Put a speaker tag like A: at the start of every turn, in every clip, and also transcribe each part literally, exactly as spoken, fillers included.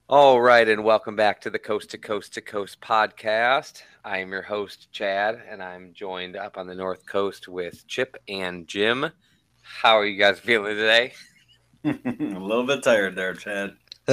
A: All right, and welcome back to the Coast to Coast to Coast podcast. I am your host, Chad, and I'm joined up on the North Coast with Chip and Jim. How are you guys feeling today?
B: A little bit tired there, Chad.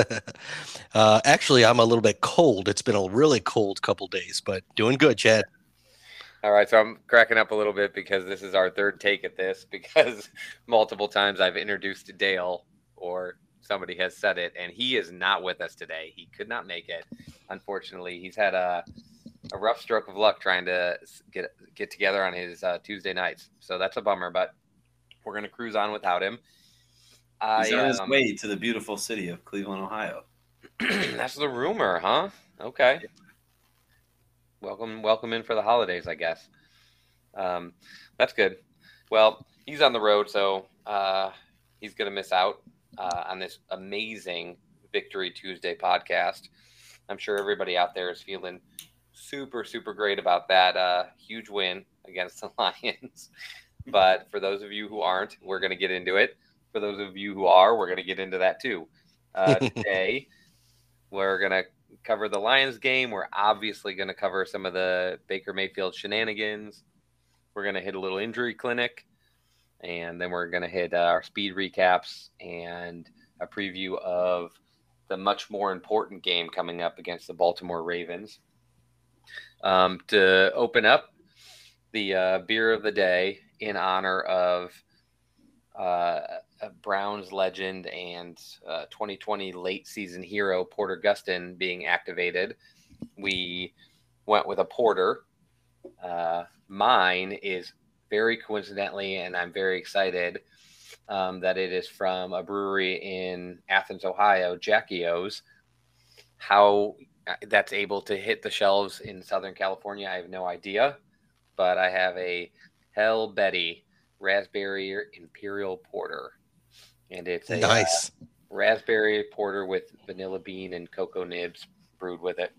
C: uh, actually, I'm a little bit cold. It's been a really cold couple days, but doing good, Chad.
A: All right, so I'm cracking up a little bit because this is our third take at this because multiple times I've introduced Dale or somebody has said it, and he is not with us today. He could not make it, unfortunately. He's had a a rough stroke of luck trying to get get together on his uh, Tuesday nights. So that's a bummer, but we're gonna cruise on without him.
B: He's
A: I
B: on his
A: um,
B: way to the beautiful city of Cleveland, Ohio.
A: that's the rumor, huh? Okay. Welcome, welcome in for the holidays, I guess. Um, that's good. Well, he's on the road, so uh, he's gonna miss out uh, on this amazing Victory Tuesday podcast. I'm sure everybody out there is feeling super, super great about that uh, huge win against the Lions. But for those of you who aren't, we're going to get into it. For those of you who are, we're going to get into that too. Uh, today, we're going to cover the Lions game. We're obviously going to cover some of the Baker Mayfield shenanigans. We're going to hit a little injury clinic. And then we're going to hit uh, our speed recaps and a preview of the much more important game coming up against the Baltimore Ravens. Um, to open up the uh, beer of the day in honor of uh, Browns legend and uh, twenty twenty late season hero Porter Gustin being activated, we went with a porter. Uh, mine is very coincidentally, and I'm very excited um, that it is from a brewery in Athens, Ohio, Jackie O's. How that's able to hit the shelves in Southern California, I have no idea. But I have a Hell Betty Raspberry Imperial Porter. And it's a uh,
C: Nice.
A: raspberry porter with vanilla bean and cocoa nibs brewed with it.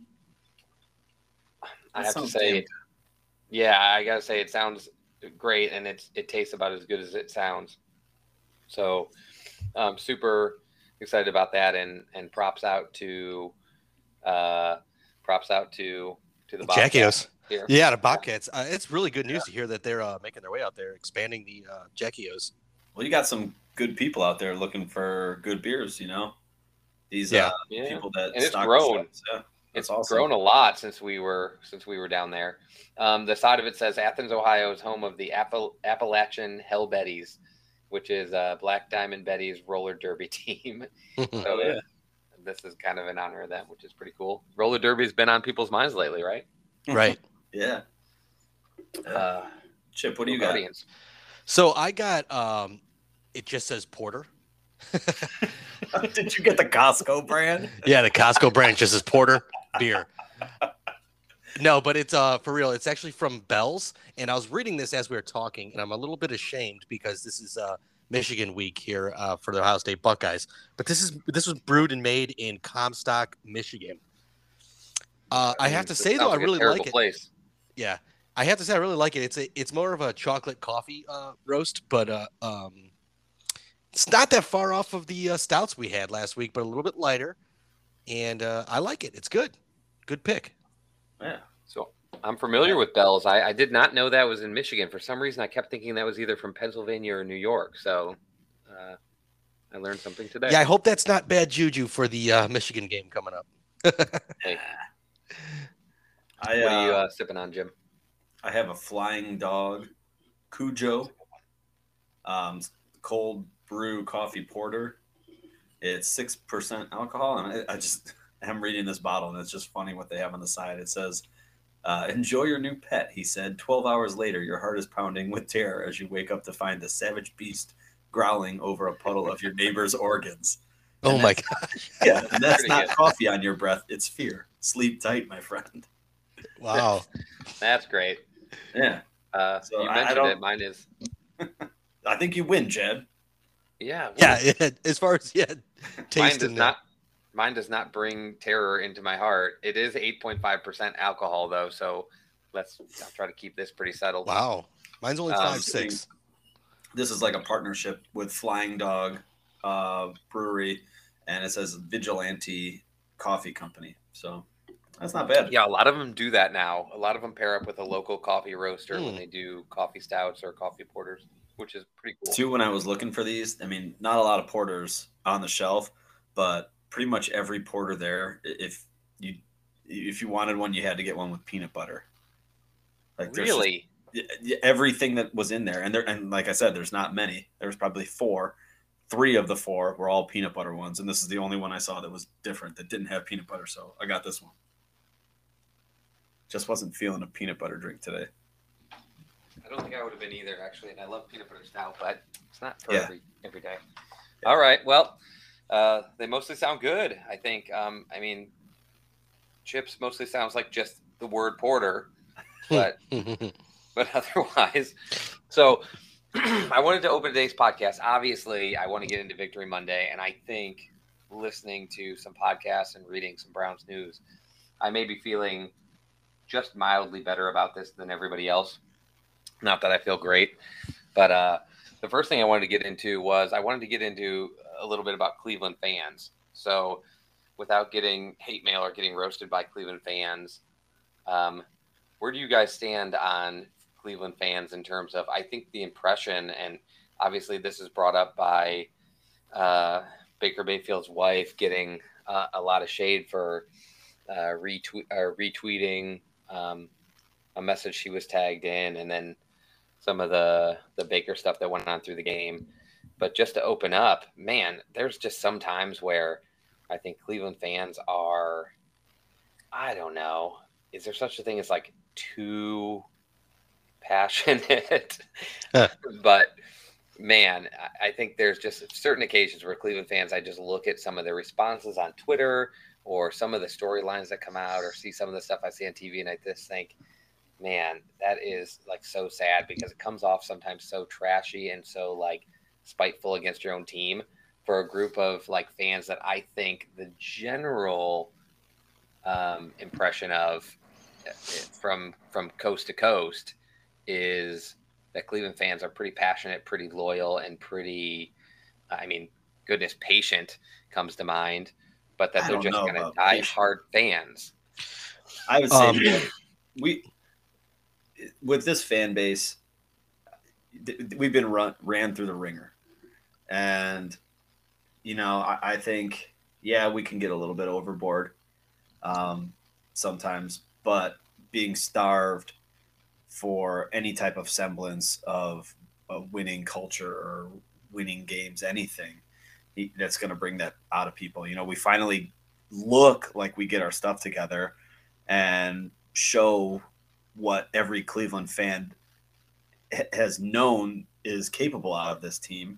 A: I
B: That
A: have to
B: sounds
A: say,
B: damn
A: it, yeah, I gotta say, it sounds great, and it's it tastes about as good as it sounds. So, I'm super excited about that, and and props out to uh, props out to to the
C: Jackios.
A: Bobcats here.
C: Yeah, the Bobcats. Uh, it's really good news to hear that they're uh, making their way out there, expanding the uh, Jackios.
B: Well, you got some good people out there looking for good beers, you know? These uh,
C: Yeah.
A: Yeah,
B: people that
A: and it's
B: stock the
A: grown.
B: shelves. Yeah, that's
A: It's
B: awesome.
A: grown a lot since we were since we were down there. Um, the side of it says Athens, Ohio is home of the Appal- Appalachian Hell Betties, which is uh, Black Diamond Betty's roller derby team.
B: Oh,
A: So
B: yeah.
A: it, this is kind of in honor of them, which is pretty cool. Roller derby's been on people's minds lately, right?
C: Right.
B: Yeah. Yeah.
A: Uh,
B: Chip, what do
A: go
B: you got?
A: Guardians.
C: So I got. Um, it just says porter.
B: Did you get the Costco brand?
C: Yeah, the Costco brand just says porter beer. No, but it's uh for real. It's actually from Bell's, and I was reading this as we were talking, and I'm a little bit ashamed because this is uh Michigan week here uh, for the Ohio State Buckeyes. But this is this was brewed and made in Comstock, Michigan. Uh, I have to
A: This
C: say though,
A: sounds
C: I
A: like a
C: really
A: terrible
C: like it.
A: place.
C: Yeah, I have to say I really like it. It's a it's more of a chocolate coffee uh, roast, but uh, um, it's not that far off of the uh, stouts we had last week, but a little bit lighter. And uh, I like it. It's good. Good pick.
B: Yeah.
A: So I'm familiar with Bell's. I, I did not know that was in Michigan. For some reason, I kept thinking that was either from Pennsylvania or New York. So uh, I learned something today.
C: Yeah, I hope that's not bad juju for the uh, Michigan game coming up.
A: Hey,
B: I,
A: what are you
B: uh,
A: uh, sipping on, Jim?
B: I have a Flying Dog Cujo um, cold brew coffee porter. It's six percent alcohol, and I, I just am reading this bottle, and it's just funny what they have on the side. It says, uh, "Enjoy your new pet," he said. Twelve hours later, your heart is pounding with terror as you wake up to find the savage beast growling over a puddle of your neighbor's organs.
C: Oh
B: And
C: my
B: that's
C: god!
B: yeah, and that's
A: Pretty
B: not
A: good.
B: coffee on your breath; it's fear. Sleep tight, my friend.
C: Wow.
A: That's great.
B: Yeah.
A: Uh,
B: So
A: you
B: I, I
A: mentioned
B: don't.
A: it. Mine is,
B: I think you win, Jed.
A: yeah.
C: Yeah,
A: Well,
C: yeah, as far as yeah,
A: mine
C: taste
A: does
C: and uh,
A: not. Mine does not bring terror into my heart. It is eight point five percent alcohol, though. So let's. I'll try to keep this pretty settled.
C: wow, mine's only
A: Um,
C: five six.
B: This is like a partnership with Flying Dog uh, Brewery, and it says Vigilante coffee company. So that's not bad.
A: Yeah, a lot of them do that now. A lot of them pair up with a local coffee roaster
C: Mm.
A: when they do coffee stouts or coffee porters, which is pretty cool.
B: Too, when I was looking for these, I mean, not a lot of porters on the shelf, but pretty much every porter there, if you if you wanted one, you had to get one with peanut butter. Like there's just-
A: Really?
B: everything that was in there, and there, and like I said, there's not many. There was probably four. Three of the four were all peanut butter ones, and this is the only one I saw that was different, that didn't have peanut butter. So I got this one. Just wasn't feeling a peanut butter drink today.
A: I don't think I would have been either, actually. And I love peanut butter stout, but it's not for
B: Yeah.
A: every every day. All right. Well, uh, they mostly sound good, I think. Um, I mean, chips mostly sounds like just the word porter, but but otherwise. So I wanted to open today's podcast. Obviously, I want to get into Victory Monday, and I think listening to some podcasts and reading some Browns news, I may be feeling just mildly better about this than everybody else. Not that I feel great, but uh, the first thing I wanted to get into was I wanted to get into a little bit about Cleveland fans. So without getting hate mail or getting roasted by Cleveland fans, um, where do you guys stand on Cleveland fans in terms of, I think the impression, and obviously this is brought up by uh, Baker Mayfield's wife getting uh, a lot of shade for uh, retweet or retweeting um, a message she was tagged in, and then some of the the Baker stuff that went on through the game. But just to open up, man, there's just some times where I think Cleveland fans are, I don't know, is there such a thing as like too passionate? But man, I think there's just certain occasions where Cleveland fans, I just look at some of their responses on Twitter or some of the storylines that come out or see some of the stuff I see on T V, and I just think, man, that is like so sad because it comes off sometimes so trashy and so like spiteful against your own team for a group of like fans that I think the general um, impression of from from coast to coast is that Cleveland fans are pretty passionate, pretty loyal, and pretty, I mean, goodness, patient comes to mind, but that
B: I
A: they're
B: don't
A: just
B: know
A: kind of
B: about
A: die
B: patient.
A: hard fans.
B: I would say
C: Um,
B: we, with this fan base, th- we've been run ran through the ringer, and you know, I, I think yeah, we can get a little bit overboard um, sometimes, but being starved for any type of semblance of a winning culture or winning games, anything that's going to bring that out of people. You know, we finally look like we get our stuff together and show what every Cleveland fan has known is capable out of this team.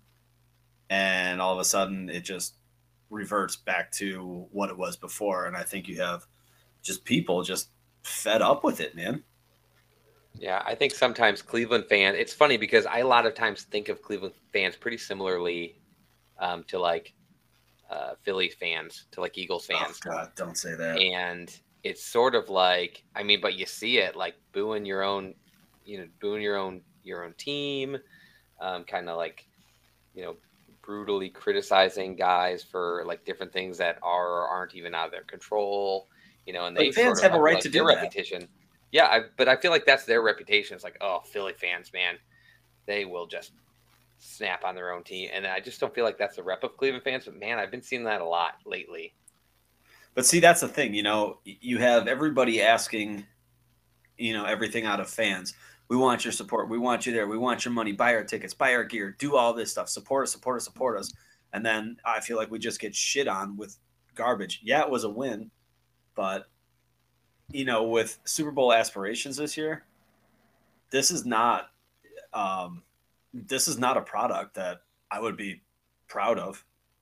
B: And all of a sudden it just reverts back to what it was before. And I think you have just people just fed up with it, man.
A: Yeah, I think sometimes Cleveland fans, it's funny because I a lot of times think of Cleveland fans pretty similarly um, to like uh, Philly fans, to like Eagles fans.
B: Oh, God, don't say that.
A: And it's sort of like, I mean, but you see it like booing your own, you know, booing your own, your own team, um, kind of like, you know, brutally criticizing guys for like different things that are or aren't even out of their control, you know, and
B: But
A: they
B: fans
A: sort of
B: have a
A: I feel
B: right
A: like
B: to
A: their
B: do that.
A: reputation. Yeah, I, but I feel like that's their reputation. It's like, oh, Philly fans, man, they will just snap on their own team. And I just don't feel like that's the rep of Cleveland fans. But, man, I've been seeing that a lot lately.
B: But see, that's the thing. You know, you have everybody asking, you know, everything out of fans. We want your support. We want you there. We want your money. Buy our tickets. Buy our gear. Do all this stuff. Support us, support us, support us. And then I feel like we just get shit on with garbage. Yeah, it was a win. But, you know, with Super Bowl aspirations this year, this is not um, this is not a product that I would be proud of.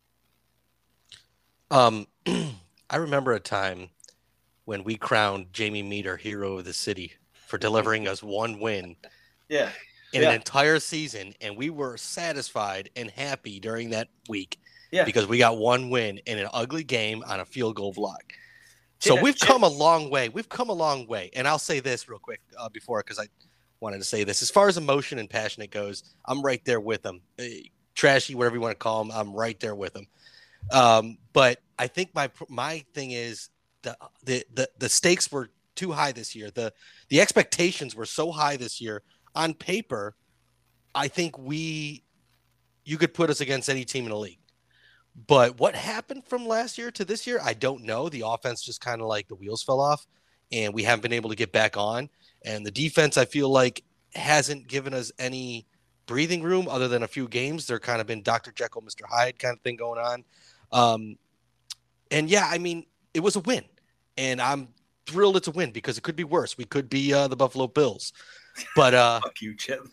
C: Um, I remember a time when we crowned Jamie Meter hero of the city for delivering us one win
B: Yeah.
C: in
B: Yeah.
C: an entire season, and we were satisfied and happy during that week
B: Yeah.
C: because we got one win in an ugly game on a field goal block. So
B: Yeah,
C: we've
B: Jim-
C: come a long way. We've come a long way. And I'll say this real quick uh, before, because I wanted to say this. As far as emotion and passion it goes, I'm right there with them. Uh, trashy, whatever you want to call them, I'm right there with them. Um, but I think my my thing is the, the the the stakes were too high this year. The the expectations were so high this year. On paper, I think we you could put us against any team in the league. But what happened from last year to this year, I don't know. The offense just kind of like the wheels fell off, and we haven't been able to get back on. And the defense, I feel like, hasn't given us any breathing room other than a few games. They're kind of been Doctor Jekyll, Mister Hyde kind of thing going on. Um, and yeah, I mean, it was a win, and I'm thrilled it's a win because it could be worse. We could be uh, the Buffalo Bills, but uh,
B: Fuck you, Chip.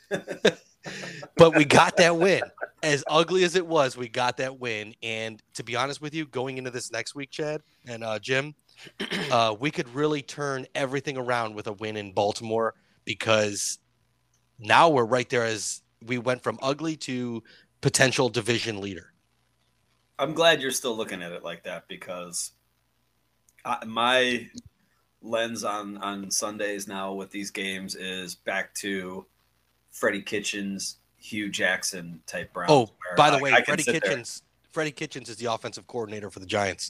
C: but we got that win. As ugly as it was, we got that win. And to be honest with you, going into this next week, Chad and uh, Jim, uh, we could really turn everything around with a win in Baltimore because now we're right there as we went from ugly to potential division leader.
B: I'm glad you're still looking at it like that because I, my lens on, on Sundays now with these games is back to Freddie Kitchens, Hugh Jackson type Browns.
C: Oh, by the
B: I,
C: way,
B: I
C: Freddie Kitchens, there. Freddie Kitchens is the offensive coordinator for the Giants.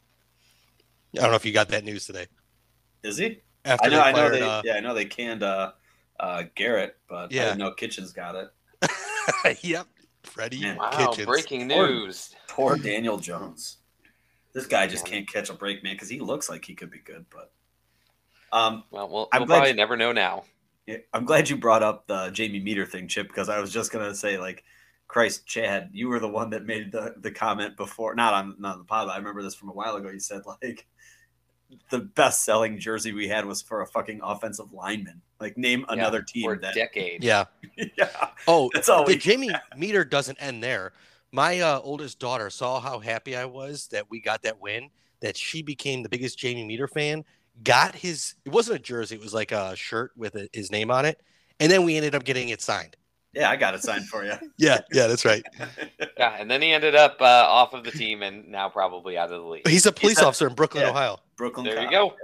C: I don't know if you got that news today.
B: Is he?
C: After
B: I know.
C: they
B: I know.
C: fired,
B: They,
C: uh,
B: yeah, I know they canned uh, uh, Garrett, but
C: Yeah.
B: I didn't know Kitchens got it.
C: Yep, Freddie
B: Man.
A: Wow,
C: Kitchens.
A: breaking
B: Poor-
A: news.
B: Poor Daniel Jones. This guy just can't catch a break, man, because he looks like he could be good, but um,
A: Well, we'll,
B: I'm
A: we'll
B: glad
A: probably
B: you-
A: never know now.
B: yeah, I'm glad you brought up the Jamie Meter thing, Chip, because I was just gonna say, like, Christ, Chad, you were the one that made the, the comment before, not on not on the pod, but I remember this from a while ago. You said like the best selling jersey we had was for a fucking offensive lineman. Like, name another
A: Yeah,
B: team
A: for a
B: that.
A: decade.
C: Yeah.
B: Yeah,
C: Oh,
B: that's all
C: the
B: we.
C: Jamie meter doesn't end there. My uh, oldest daughter saw how happy I was that we got that win, that she became the biggest Jamie Meter fan, got his, it wasn't a jersey, it was like a shirt with a, his name on it. And then we ended up getting it signed.
B: Yeah, I got it signed for you.
C: Yeah, yeah, that's right.
A: Yeah, and then he ended up uh, off of the team and now probably out of the league.
C: He's a police
B: a-
C: officer in Brooklyn,
B: yeah.
C: Ohio.
B: Brooklyn.
A: There you
B: Cop.
A: go.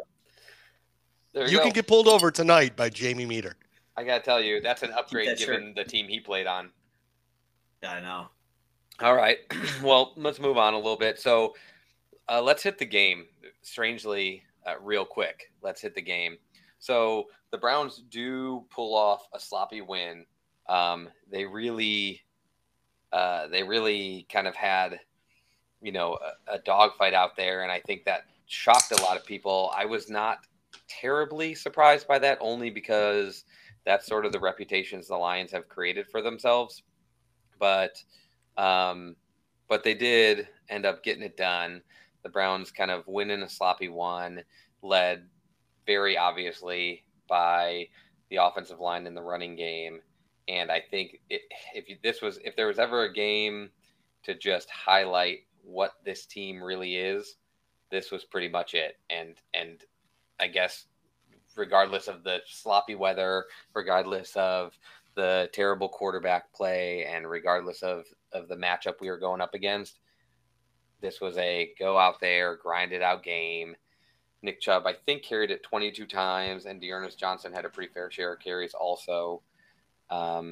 A: There you,
C: You
A: go.
C: can get pulled over tonight by Jamie Meter.
A: I gotta tell you, that's an upgrade
B: that shirt.
A: given the team he played on.
B: Yeah, I know.
A: All right. Well, let's move on a little bit. So uh, let's hit the game. Strangely, uh, real quick. Let's hit the game. So the Browns do pull off a sloppy win. Um, they really, uh, they really kind of had, you know, a, a dogfight out there, and I think that shocked a lot of people. I was not terribly surprised by that, only because that's sort of the reputations the Lions have created for themselves. But um, but they did end up getting it done. The Browns kind of win in a sloppy one, led very obviously by the offensive line in the running game. And I think it, if you, this was if there was ever a game to just highlight what this team really is, this was pretty much it. And and I guess regardless of the sloppy weather, regardless of the terrible quarterback play, and regardless of, of the matchup we were going up against, this was a go out there, grind it out game. Nick Chubb, I think, carried it twenty-two times, and Dearness Johnson had a pretty fair share of carries also um,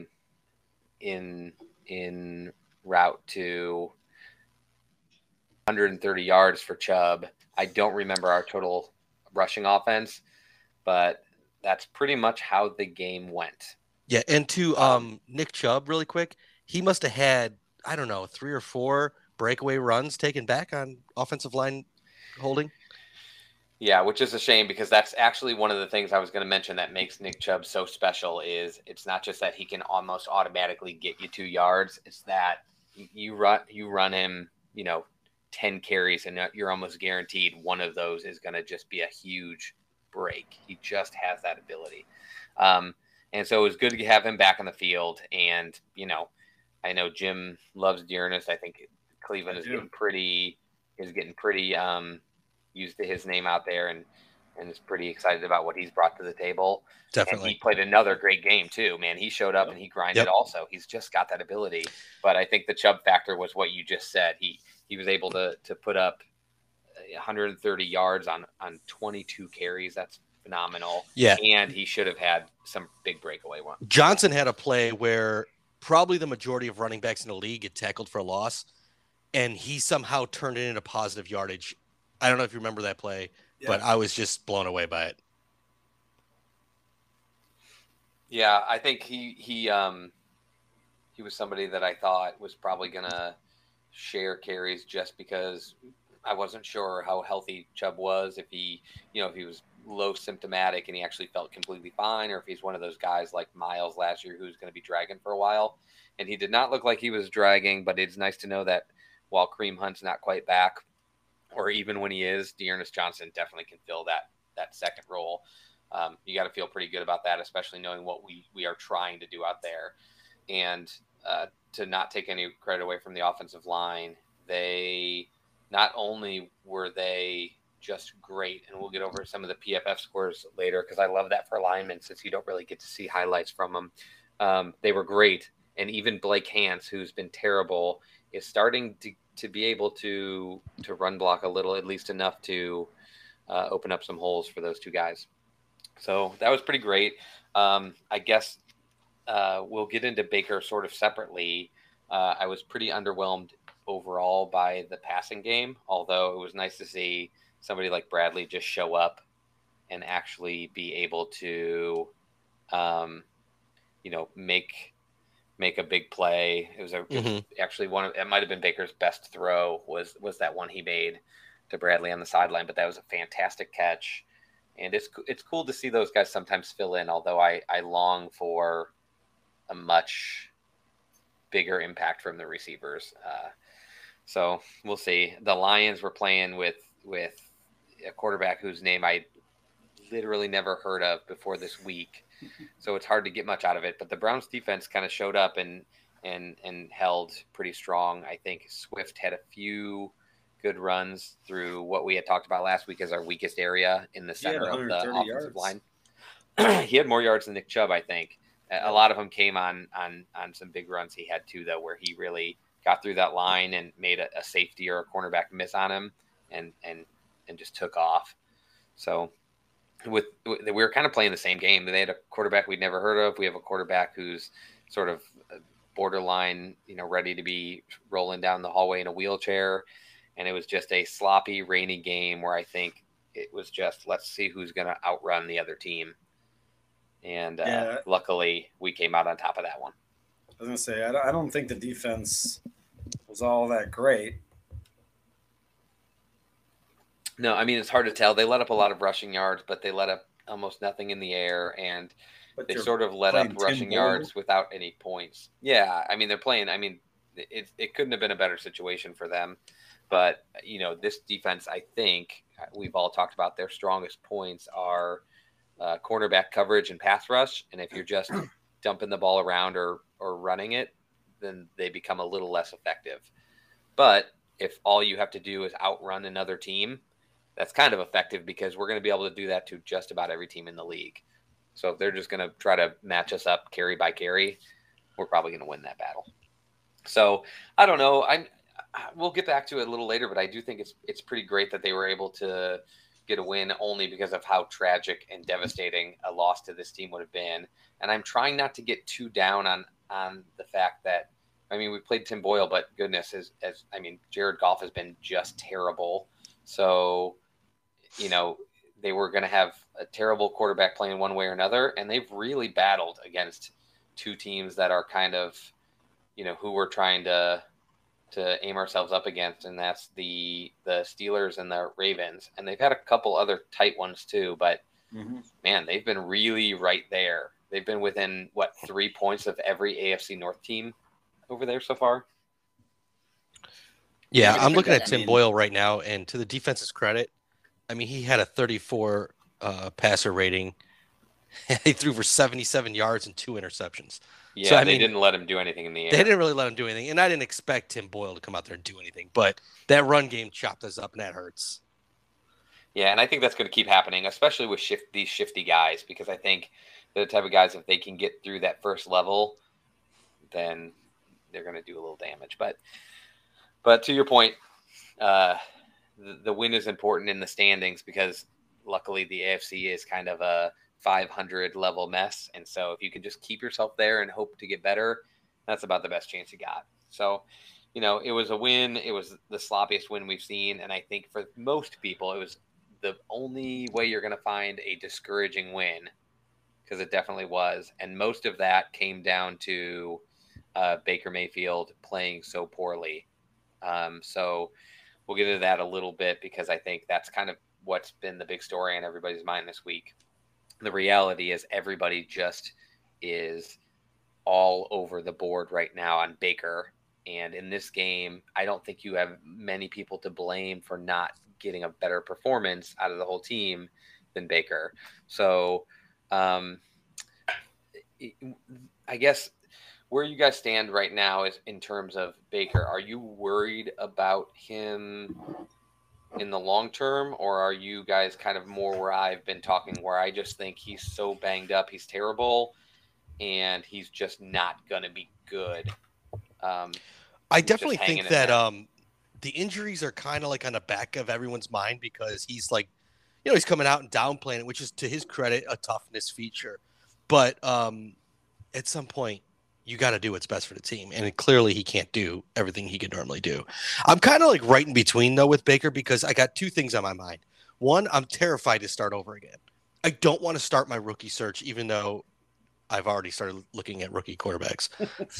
A: in in route to one hundred thirty yards for Chubb. I don't remember our total rushing offense, but that's pretty much how the game went.
C: Yeah, and to um, Nick Chubb, really quick, he must have had, I don't know, three or four breakaway runs taken back on offensive line holding.
A: Yeah, which is a shame because that's actually one of the things I was going to mention that makes Nick Chubb so special. Is it's not just that he can almost automatically get you two yards. It's that you run you run him, you know, ten carries, and you're almost guaranteed one of those is going to just be a huge break. He just has that ability. Um, and so it was good to have him back on the field. And, you know, I know Jim loves Dearness. I think Cleveland
B: I
A: is
B: do.
A: getting pretty is getting pretty um, used to his name out there, and and is pretty excited about what he's brought to the table.
C: Definitely.
A: And he played another great game too, man. He showed up
B: Yep.
A: and he grinded
C: Yep.
A: also. He's just got that ability. But I think the Chubb factor was what you just said. He he was able to to put up one hundred thirty yards on on twenty-two carries. That's phenomenal.
C: Yeah.
A: And he should have had some big breakaway one.
C: Johnson had a play where probably the majority of running backs in the league get tackled for a loss. and he somehow turned it into positive yardage. I don't know if you remember that play, yeah. but I was just blown away by it.
A: Yeah, I think he he um he was somebody that I thought was probably gonna share carries just because I wasn't sure how healthy Chubb was, if he you know if he was low symptomatic and he actually felt completely fine, or if he's one of those guys like Miles last year who's going to be dragging for a while. And he did not look like he was dragging, but it's nice to know that while Kareem Hunt's not quite back, or even when he is, Dearness Johnson definitely can fill that that second role. Um, you got to feel pretty good about that, especially knowing what we we are trying to do out there. And uh, to not take any credit away from the offensive line, they not only were they just great, and we'll get over some of the P F F scores later because I love that for linemen since you don't really get to see highlights from them. Um, they were great, and even Blake Hance, who's been terrible, is starting to, to be able to to run block a little, at least enough to uh, open up some holes for those two guys. So that was pretty great. Um, I guess uh, we'll get into Baker sort of separately. Uh, I was pretty underwhelmed overall by the passing game, although it was nice to see somebody like Bradley just show up and actually be able to, um, you know, make make a big play. It was a, mm-hmm. actually one of it might have been Baker's best throw was was that one he made to Bradley on the sideline, but that was a fantastic catch. And it's it's cool to see those guys sometimes fill in, although I, I long for a much bigger impact from the receivers. Uh, so we'll see. The Lions were playing with with a quarterback whose name I literally never heard of before this week. So it's hard to get much out of it. But the Browns defense kind of showed up and and and held pretty strong. I think Swift had a few good runs through what we had talked about last week as our weakest area in the center of the offensive yards. line. He had more yards than Nick Chubb, I think. A lot of them came on on on some big runs he had too, though, where he really got through that line and made a, a safety or a cornerback miss on him and and and just took off. So with, with we were kind of playing the same game. They had a quarterback we'd never heard of. We have a quarterback who's sort of borderline, you know, ready to be rolling down the hallway in a wheelchair. And it was just a sloppy, rainy game where I think it was just, let's see who's going to outrun the other team. And uh, yeah. luckily, we came out on top of that one.
D: I was going to say, I don't think the defense was all that great.
A: No, I mean, it's hard to tell. They let up a lot of rushing yards, but they let up almost nothing in the air. And but they sort of let up rushing yards without any points. Yeah, I mean, they're playing. I mean, it, it couldn't have been a better situation for them. But, you know, this defense, I think we've all talked about their strongest points are uh, cornerback coverage and pass rush. And if you're just dumping the ball around or, or running it, then they become a little less effective. But if all you have to do is outrun another team, that's kind of effective because we're going to be able to do that to just about every team in the league. So if they're just going to try to match us up carry by carry, we're probably going to win that battle. So I don't know. I'm, We'll get back to it a little later, but I do think it's it's pretty great that they were able to get a win only because of how tragic and devastating a loss to this team would have been. And I'm trying not to get too down on on the fact that, I mean, we played Tim Boyle, but goodness, as, as I mean, Jared Goff has been just terrible. So, you know, they were going to have a terrible quarterback playing one way or another, and they've really battled against two teams that are kind of, you know, who we're trying to – to aim ourselves up against, and that's the the Steelers and the Ravens. And they've had a couple other tight ones too, but mm-hmm. man, they've been really right there. They've been within, what, three points of every A F C North team over there so far?
C: Yeah, I'm looking at Tim Boyle right now, and to the defense's credit, I mean, he had a thirty-four uh, passer rating. He threw for seventy-seven yards and two interceptions.
A: Yeah, so, I they mean, didn't let him do anything in the air.
C: They didn't really let him do anything, and I didn't expect Tim Boyle to come out there and do anything. But that run game chopped us up, and that hurts.
A: Yeah, and I think that's going to keep happening, especially with shift, these shifty guys, because I think they're the type of guys, if they can get through that first level, then they're going to do a little damage. But but to your point, uh, the, the win is important in the standings because luckily the A F C is kind of a five hundred level mess. And so if you can just keep yourself there and hope to get better, that's about the best chance you got. So you know, it was a win. It was the sloppiest win we've seen. And I think for most people, it was the only way you're going to find a discouraging win, because it definitely was. And most of that came down to uh, Baker Mayfield playing so poorly. Um, so we'll get into that a little bit, because I think that's kind of what's been the big story on everybody's mind this week. The reality is everybody just is all over the board right now on Baker. And in this game, I don't think you have many people to blame for not getting a better performance out of the whole team than Baker. So um, I guess where you guys stand right now is in terms of Baker. Are you worried about him in the long term, or are you guys kind of more where I've been talking, where I just think he's so banged up, he's terrible, and he's just not going to be good? Um,
C: I definitely think that um, the injuries are kind of like on the back of everyone's mind, because he's like, you know, he's coming out and downplaying it, which is to his credit a toughness feature. But um, at some point, you got to do what's best for the team. And clearly he can't do everything he could normally do. I'm kind of like right in between, though, with Baker, because I got two things on my mind. One, I'm terrified to start over again. I don't want to start my rookie search, even though I've already started looking at rookie quarterbacks.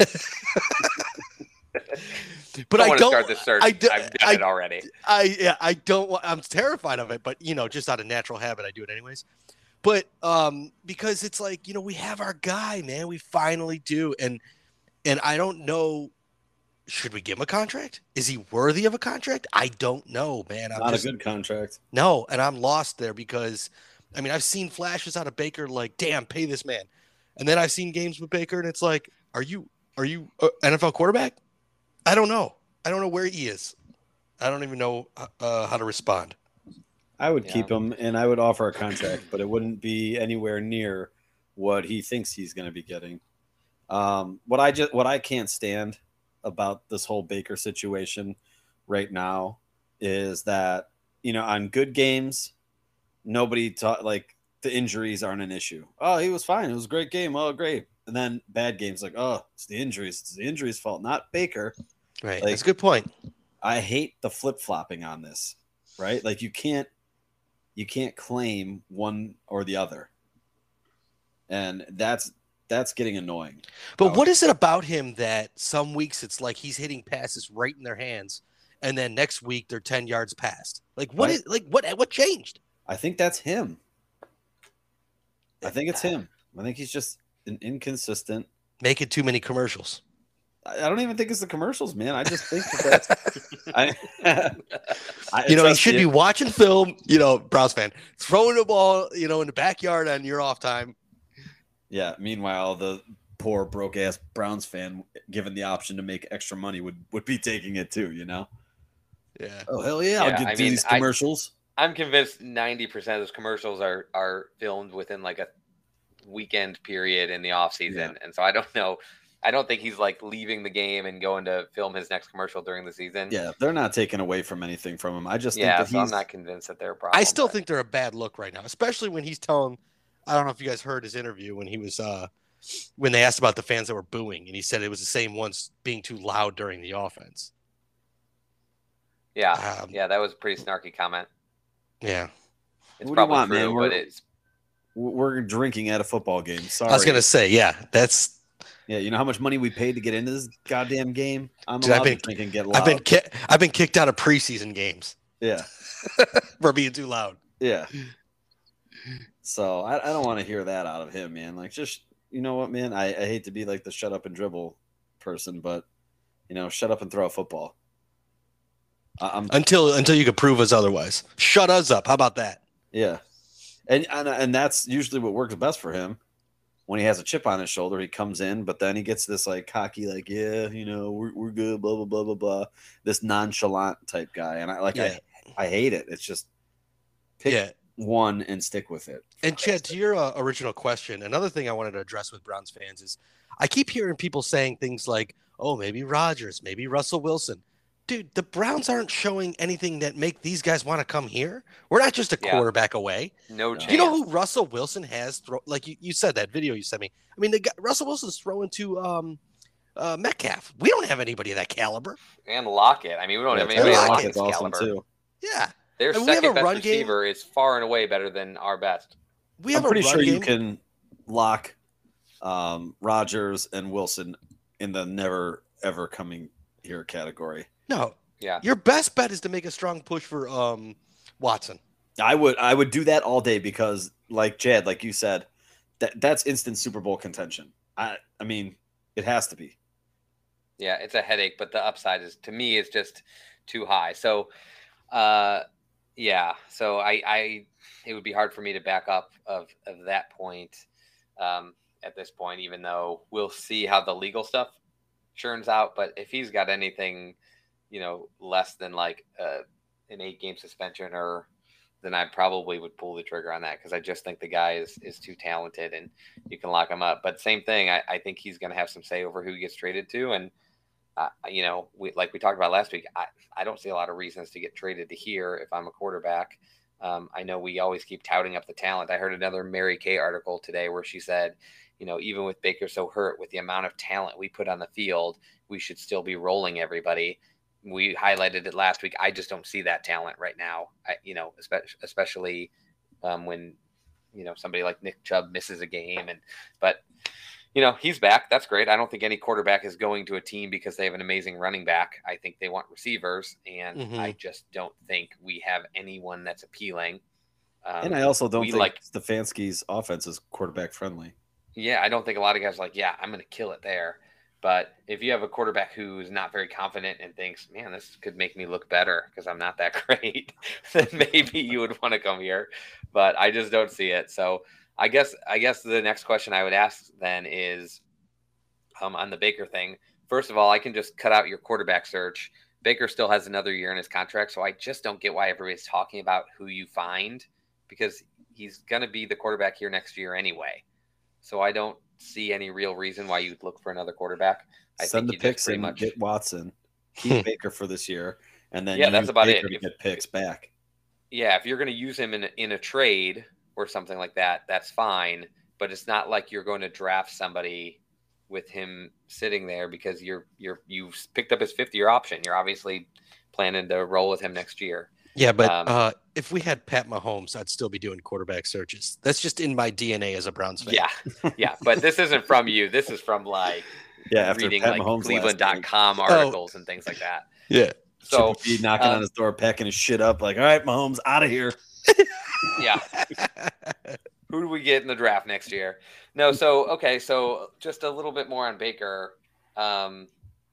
C: But
A: don't
C: I
A: want
C: don't
A: to start this search.
C: I do,
A: I've done
C: I,
A: it already.
C: I yeah, I don't want, I'm terrified of it, but you know, just out of natural habit, I do it anyways. But um, because it's like, you know, we have our guy, man. We finally do. And and I don't know, should we give him a contract? Is he worthy of a contract? I don't know, man. I'm
D: Not
C: just,
D: a good contract.
C: No, and I'm lost there, because I mean, I've seen flashes out of Baker like, damn, pay this man. And then I've seen games with Baker and it's like, are you are you an N F L quarterback? I don't know. I don't know where he is. I don't even know uh, how to respond.
D: I would
A: Yeah.
D: keep him, and I would offer a contract, but it wouldn't be anywhere near what he thinks he's going to be getting. Um, what I just what I can't stand about this whole Baker situation right now is that, you know, on good games, nobody taught, like, the injuries aren't an issue. Oh, he was fine. It was a great game. Oh, great. And then bad games, like, oh, it's the injuries. It's the injuries' fault, not Baker.
C: Right.
D: Like,
C: That's a good point.
D: I hate the flip-flopping on this, right? Like, you can't you can't claim one or the other. And that's that's getting annoying.
C: But
D: Oh.
C: what is it about him that some weeks it's like he's hitting passes right in their hands, and then next week they're ten yards past? Like what
D: Right.
C: is like what what changed?
D: I think that's him. I think it's him. I think he's just an inconsistent.
C: Making too many commercials.
D: I I don't even think it's the commercials, man. I just think that that's. I, I,
C: You know, he
D: trust
C: should
D: me,
C: be watching film, you know, Browns fan, throwing the ball, you know, in the backyard on your off time.
D: Yeah. Meanwhile, the poor broke ass Browns fan, given the option to make extra money, would would be taking it too. You know.
C: Yeah.
D: Oh hell yeah!
A: Yeah,
D: I'll get
A: I
D: to
A: mean,
D: these
A: I-
D: commercials.
A: I'm convinced ninety percent of those commercials are are filmed within like a weekend period in the off season.
D: Yeah.
A: And so I don't know. I don't think he's like leaving the game and going to film his next commercial during the season.
D: Yeah, they're not taking away from anything from him. I just
A: Yeah,
D: think that
A: so I'm
D: he's.
A: not convinced that they're a problem.
C: I still
A: but-
C: think they're a bad look right now, especially when he's telling. I don't know if you guys heard his interview when he was uh, when they asked about the fans that were booing, and he said it was the same ones being too loud during the offense.
A: Yeah,
C: Um,
A: yeah, that was a pretty snarky comment.
C: Yeah,
A: It's
D: What do you
A: probably
D: want,
A: true,
D: man?
A: but
D: We're-
A: it's
D: We're drinking at a football game. Sorry.
C: I was gonna say, yeah, that's.
D: Yeah, you know how much money we paid to get into this goddamn game? I'm
C: Dude, I've
D: allowed
C: been-
D: to drink and get loud.
C: I've been ki- I've been kicked out of preseason games
D: Yeah,
C: for being too loud.
D: yeah. So I, I don't want to hear that out of him, man. Like, just, you know what, man? I, I hate to be like the shut up and dribble person, but, you know, shut up and throw a football. I, I'm
C: Until until you can prove us otherwise. Shut us up. How about that?
D: Yeah, and, and and that's usually what works best for him. When he has a chip on his shoulder, he comes in, but then he gets this like cocky, like, yeah, you know, we're we're good, blah blah blah blah blah. This nonchalant type guy, and I like
C: Yeah.
D: I I hate it. It's just pick
C: Yeah.
D: one and stick with it.
C: And Chad, to your uh, original question, another thing I wanted to address with Browns fans is I keep hearing people saying things like, "Oh, maybe Rodgers, maybe Russell Wilson." Dude, the Browns aren't showing anything that make these guys want to come here. We're not just a
A: Yeah.
C: quarterback away.
A: no
D: Do
A: chance.
C: You know who Russell Wilson has throw like you, you said that video you sent me. I mean, the guy, Russell Wilson's throwing to um uh, Metcalf. We don't have anybody of that caliber.
A: And Lockett. I mean, we don't
D: Yeah,
A: have anybody
C: Tyler
A: of
C: Lockett's
A: Lockett's
D: awesome
A: caliber.
D: too.
C: Yeah.
A: Their
C: I mean, we have
A: second
C: a
A: best
C: run game.
A: receiver is far and away better than our best.
C: We
D: I'm
C: have
D: pretty
C: a run
D: sure
C: game.
D: you can lock um, Rodgers and Wilson in the never ever coming here category.
C: No.
A: Yeah.
C: Your best bet is to make a strong push for um, Watson.
D: I would I would do that all day because, like Jad, like you said, that that's instant Super Bowl contention. I I mean, it has to be.
A: Yeah, it's a headache, but the upside is, to me, is just too high. So, uh, yeah, so I, I, it would be hard for me to back up of, of that point um, at this point, even though we'll see how the legal stuff churns out. But if he's got anything, you know, less than like uh, an eight game suspension, or then I probably would pull the trigger on that, because I just think the guy is is too talented and you can lock him up. But same thing, I, I think he's going to have some say over who he gets traded to. And, uh, you know, we, like we talked about last week, I, I don't see a lot of reasons to get traded to here if I'm a quarterback. Um, I know we always keep touting up the talent. I heard another Mary Kay article today where she said, you know, even with Baker so hurt, with the amount of talent we put on the field, we should still be rolling everybody. We highlighted it last week. I just don't see that talent right now. I, you know, especially, especially um, when, you know, somebody like Nick Chubb misses a game. And, but, you know, he's back. That's great. I don't think any quarterback is going to a team because they have an amazing running back. I think they want receivers, and
C: Mhm.
A: I just don't think we have anyone that's appealing. Um,
D: And I also don't
A: we
D: think
A: like,
D: Stefanski's offense is quarterback friendly.
A: yeah, I don't think a lot of guys are like, yeah, I'm going to kill it there. But if you have a quarterback who's not very confident and thinks, man, this could make me look better because I'm not that great, then maybe you would want to come here. But I just don't see it. So I guess I guess the next question I would ask then is um, on the Baker thing. First of all, I can just cut out your quarterback search. Baker still has another year in his contract, so I just don't get why everybody's talking about who you find, because he's going to be the quarterback here next year anyway. So I don't see any real reason why you'd look for another quarterback. I
D: Send the
A: think you just
D: picks
A: pretty
D: and
A: much
D: get Watson. Keep Baker for this year, and then
A: Yeah, that's
D: use
A: about
D: Baker
A: it.
D: to
A: If-
D: get picks back.
A: yeah, if you're going to use him in a, in a trade or something like that, that's fine. But it's not like you're going to draft somebody with him sitting there because you're you're you've picked up his fifth year option. You're obviously planning to roll with him next year.
C: Yeah, but
A: Um,
C: uh, if we had Pat Mahomes, I'd still be doing quarterback searches. That's just in my D N A as a Browns fan.
A: Yeah, yeah. But this isn't from you. This is from like
D: Yeah, after
A: reading
D: Pat
A: like
D: Mahomes
A: Cleveland
D: last
A: dot
D: game,
A: com articles and things like that.
C: Yeah.
A: So
D: Chippy knocking
A: um,
D: on his door, packing his shit up, like, all right, Mahomes, out of here.
A: yeah. Who do we get in the draft next year? No, so okay, so just a little bit more on Baker. Um,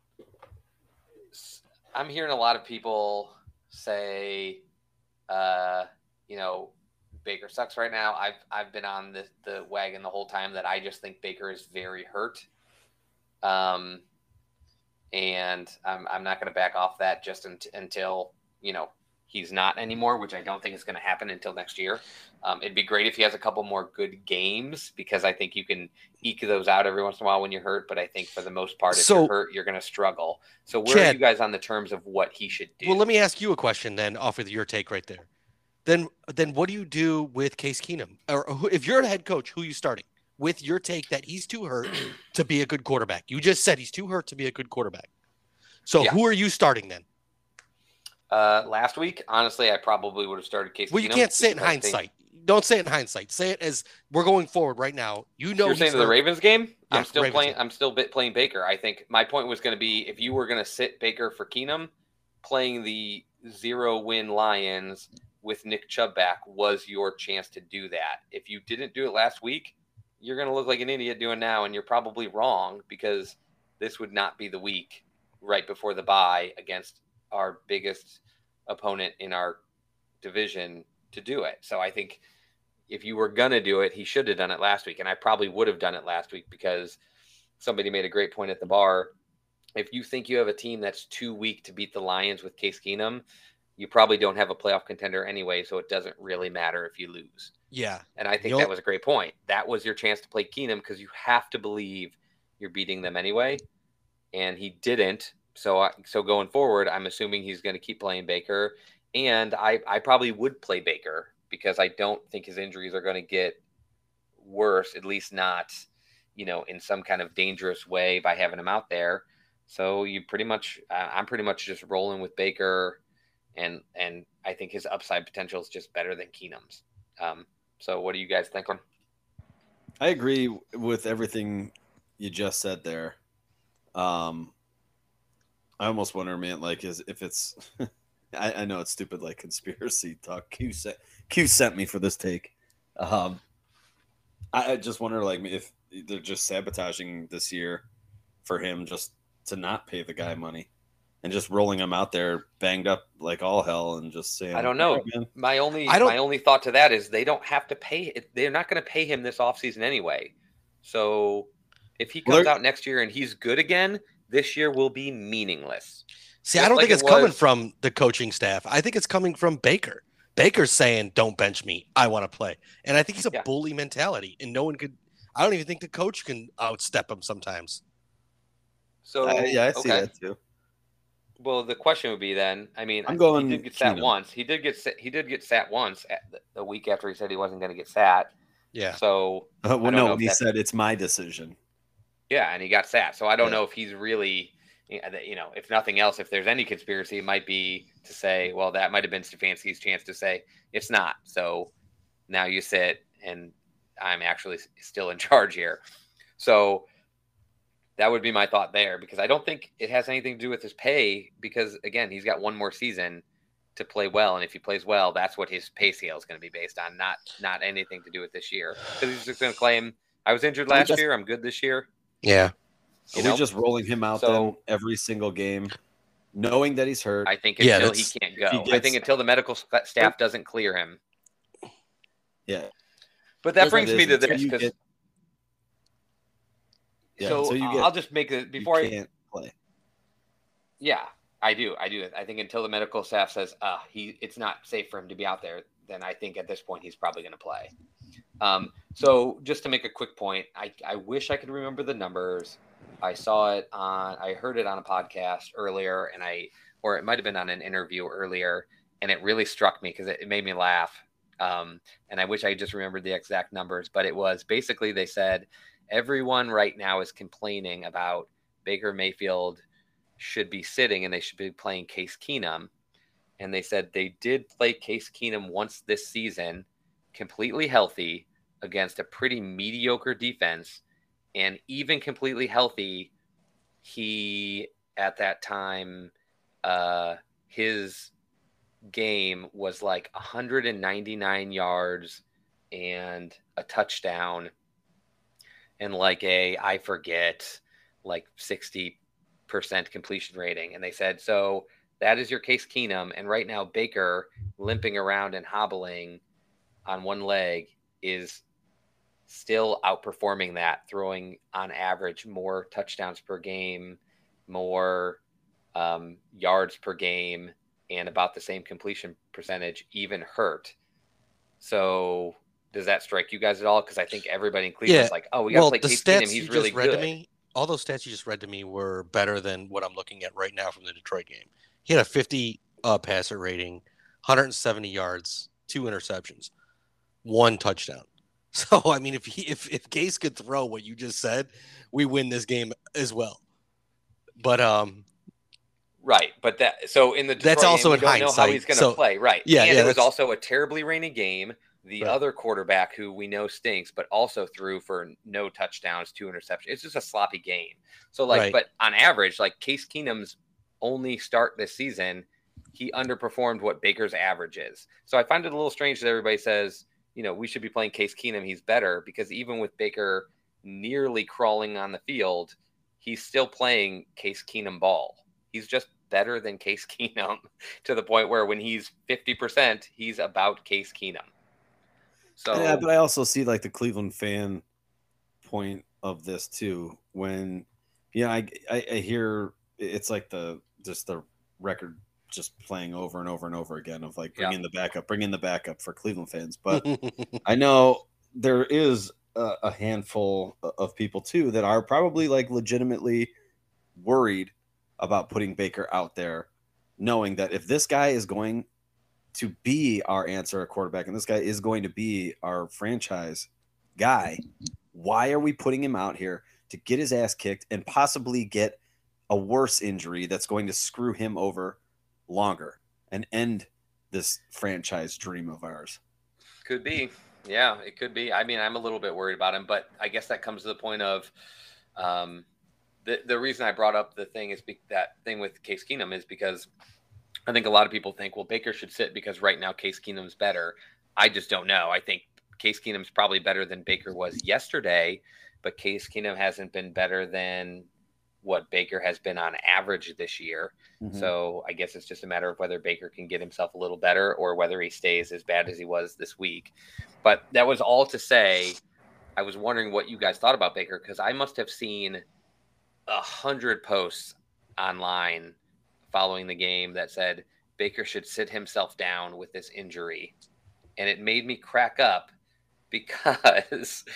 A: s- I'm hearing a lot of people say, uh, you know, Baker sucks right now. I've I've been on the the wagon the whole time that I just think Baker is very hurt. Um, and I'm I'm not going to back off that just unt- until you know he's not anymore, which I don't think is going to happen until next year. Um, it'd be great if he has a couple more good games, because I think you can eke those out every once in a while when you're hurt. But I think for the most part, if
C: So-
A: you're hurt, you're going to struggle. So where are
C: Chad-
A: you guys on the terms of what he should do?
C: Well, let me ask you a question then, off of your take right there. Then, then what do you do with Case Keenum? Or who, if you're a head coach, who are you starting? With your take that he's too hurt to be a good quarterback. You just said he's too hurt to be a good quarterback. So
A: Yeah.
C: who are you starting then?
A: Uh, last week, honestly, I probably would have started Case
C: Well, you
A: Keenum
C: can't say it in
A: because I think-
C: hindsight. Don't say it in hindsight. Say it as we're going forward right now. You know,
A: You're
C: he's
A: saying to the
C: hurt.
A: Ravens game?
C: Yeah,
A: I'm still
C: Ravens
A: playing.
C: game.
A: I'm still bit playing Baker. I think my point was going to be, if you were going to sit Baker for Keenum, playing the zero win Lions with Nick Chubb back was your chance to do that. If you didn't do it last week, you're going to look like an idiot doing now, and you're probably wrong, because this would not be the week right before the bye against our biggest opponent in our division to do it. So I think if you were going to do it, he should have done it last week. And I probably would have done it last week, because somebody made a great point at the bar. If you think you have a team that's too weak to beat the Lions with Case Keenum, you probably don't have a playoff contender anyway, so it doesn't really matter if you lose.
C: Yeah.
A: And I think
C: You'll-
A: that was a great point. That was your chance to play Keenum, because you have to believe you're beating them anyway. And he didn't. So, I, so going forward, I'm assuming he's going to keep playing Baker. And I, I probably would play Baker, because I don't think his injuries are going to get worse, at least not you know, in some kind of dangerous way by having him out there. So you pretty much, uh, I'm pretty much just rolling with Baker, and and I think his upside potential is just better than Keenum's. Um, so what do you guys think on?
D: I agree with everything you just said there. Um, I almost wonder, man, like, is if it's, I, I know it's stupid, like conspiracy talk. Q sent Q sent me for this take. Um, I, I just wonder, like, if they're just sabotaging this year for him just to not pay the guy money and just rolling him out there banged up like all hell and just saying,
A: I don't know.
D: "Hey,
A: my only
C: I don't-
A: my only thought to that is they don't have to pay. They're not going to pay him this offseason anyway. So if he
D: Well,
A: comes
D: they're-
A: out next year and he's good again, this year will be meaningless.
C: See,
A: Just
C: I don't
A: like
C: think it's
A: it
C: coming
A: was-
C: from the coaching staff. I think it's coming from Baker. Baker's saying, "Don't bench me. I want to play." And I think he's a
A: Yeah.
C: bully mentality, and no one could. I don't even think the coach can outstep him sometimes.
A: So
D: I- yeah, I see
A: okay.
D: that too."
A: Well, the question would be then. I mean,
D: I'm going
A: he did get sat
D: Keenum.
A: once. He did get sat, he did get sat once at the, the week after he said he wasn't going to get sat.
C: Yeah.
A: So
D: Uh,
A: I
D: well,
A: don't
D: no,
A: know if
D: he
A: that's-
D: said it's my decision.
A: yeah, and he got sat. So I don't
D: Yeah.
A: know if he's really, you know, if nothing else, if there's any conspiracy, it might be to say, well, that might have been Stefanski's chance to say it's not. So now you sit, and I'm actually still in charge here. So that would be my thought there, because I don't think it has anything to do with his pay, because again, he's got one more season to play well, and if he plays well, that's what his pay scale is going to be based on, not not anything to do with this year. Because he's just going to claim, I was injured
D: Are we
A: last
D: just-
A: year, I'm good this year.
C: Yeah.
A: You
D: Are
A: know?
D: we just rolling him out
A: So-
D: then every single game, knowing that he's hurt?
A: I think
C: Yeah,
A: until he
C: that's-
A: can't
D: he
A: go. I
D: gets-
A: think until the medical st- staff doesn't clear him.
D: yeah.
A: But that
D: Here's what
A: brings
D: it
A: me
D: is,
A: to
D: until
A: this,
D: you
A: because
D: get- yeah,
A: so
D: until you get,
A: I'll just make it before
D: you
A: I.
D: can't play.
A: Yeah, I do. I do. I think until the medical staff says, uh, he it's not safe for him to be out there, then I think at this point he's probably going to play. Um, so just to make a quick point, I, I wish I could remember the numbers. I saw it on, I heard it on a podcast earlier, and I, or it might have been on an interview earlier, and it really struck me because it, it made me laugh. Um, and I wish I just remembered the exact numbers, but it was basically, they said everyone right now is complaining about Baker Mayfield should be sitting and they should be playing Case Keenum. And they said they did play Case Keenum once this season, completely healthy against a pretty mediocre defense. And even completely healthy, he, at that time, uh, his game was like one hundred ninety-nine yards and a touchdown and like a, I forget, like sixty percent completion rating. And they said, so that is your Case Keenum. And right now, Baker, limping around and hobbling on one leg, is still outperforming that, throwing on average more touchdowns per game, more um, yards per game, and about the same completion percentage, even hurt. So does that strike you guys at all? Because I think everybody in Cleveland's
C: Yeah.
A: like, oh, we got to
C: Well,
A: play
C: the
A: Case
C: stats
A: Keenum. He's
C: you
A: really
C: just read
A: good.
C: to me, all those stats you just read to me were better than what I'm looking at right now from the Detroit game. He had a fifty uh, passer rating, one hundred seventy yards, two interceptions, one touchdown. So I mean, if he, if if Case could throw what you just said, we win this game as well. But um,
A: Right, but that so in the Detroit
C: That's also
A: game, we
C: in
A: don't know how
C: hindsight,
A: he's going to
C: so-
A: play. Right,
C: yeah,
A: and
C: yeah,
A: it was
C: that's-
A: also a terribly rainy game. The
C: Right.
A: other quarterback, who we know stinks, but also threw for no touchdowns, two interceptions. It's just a sloppy game. So like,
C: Right.
A: but on average, like Case Keenum's only start this season, he underperformed what Baker's average is. So I find it a little strange that everybody says, you know, we should be playing Case Keenum. He's better, because even with Baker nearly crawling on the field, he's still playing Case Keenum ball. He's just better than Case Keenum, to the point where when he's fifty percent, he's about Case Keenum. So
D: Yeah, but I also see like the Cleveland fan point of this too. When yeah, I, I I hear it's like the just the record just playing over and over and over again of like bring
A: Yeah.
D: in the backup, bring in the backup for Cleveland fans. But I know there is a, a handful of people too that are probably like legitimately worried about putting Baker out there, knowing that if this guy is going to be our answer at quarterback and this guy is going to be our franchise guy, Why are we putting him out here to get his ass kicked and possibly get a worse injury that's going to screw him over longer and end this franchise dream of ours?
A: Could be. Yeah, it could be. I mean, I'm a little bit worried about him, but I guess that comes to the point of um, the, the reason I brought up the thing is be, that thing with Case Keenum is because I think a lot of people think, well, Baker should sit because right now Case Keenum's better. I just don't know. I think Case Keenum's probably better than Baker was yesterday, but Case Keenum hasn't been better than what Baker has been on average this year. Mm-hmm. So I guess it's just a matter of whether Baker can get himself a little better or whether he stays as bad as he was this week. But that was all to say, I was wondering what you guys thought about Baker, because I must have seen a hundred posts online following the game that said Baker should sit himself down with this injury. And it made me crack up because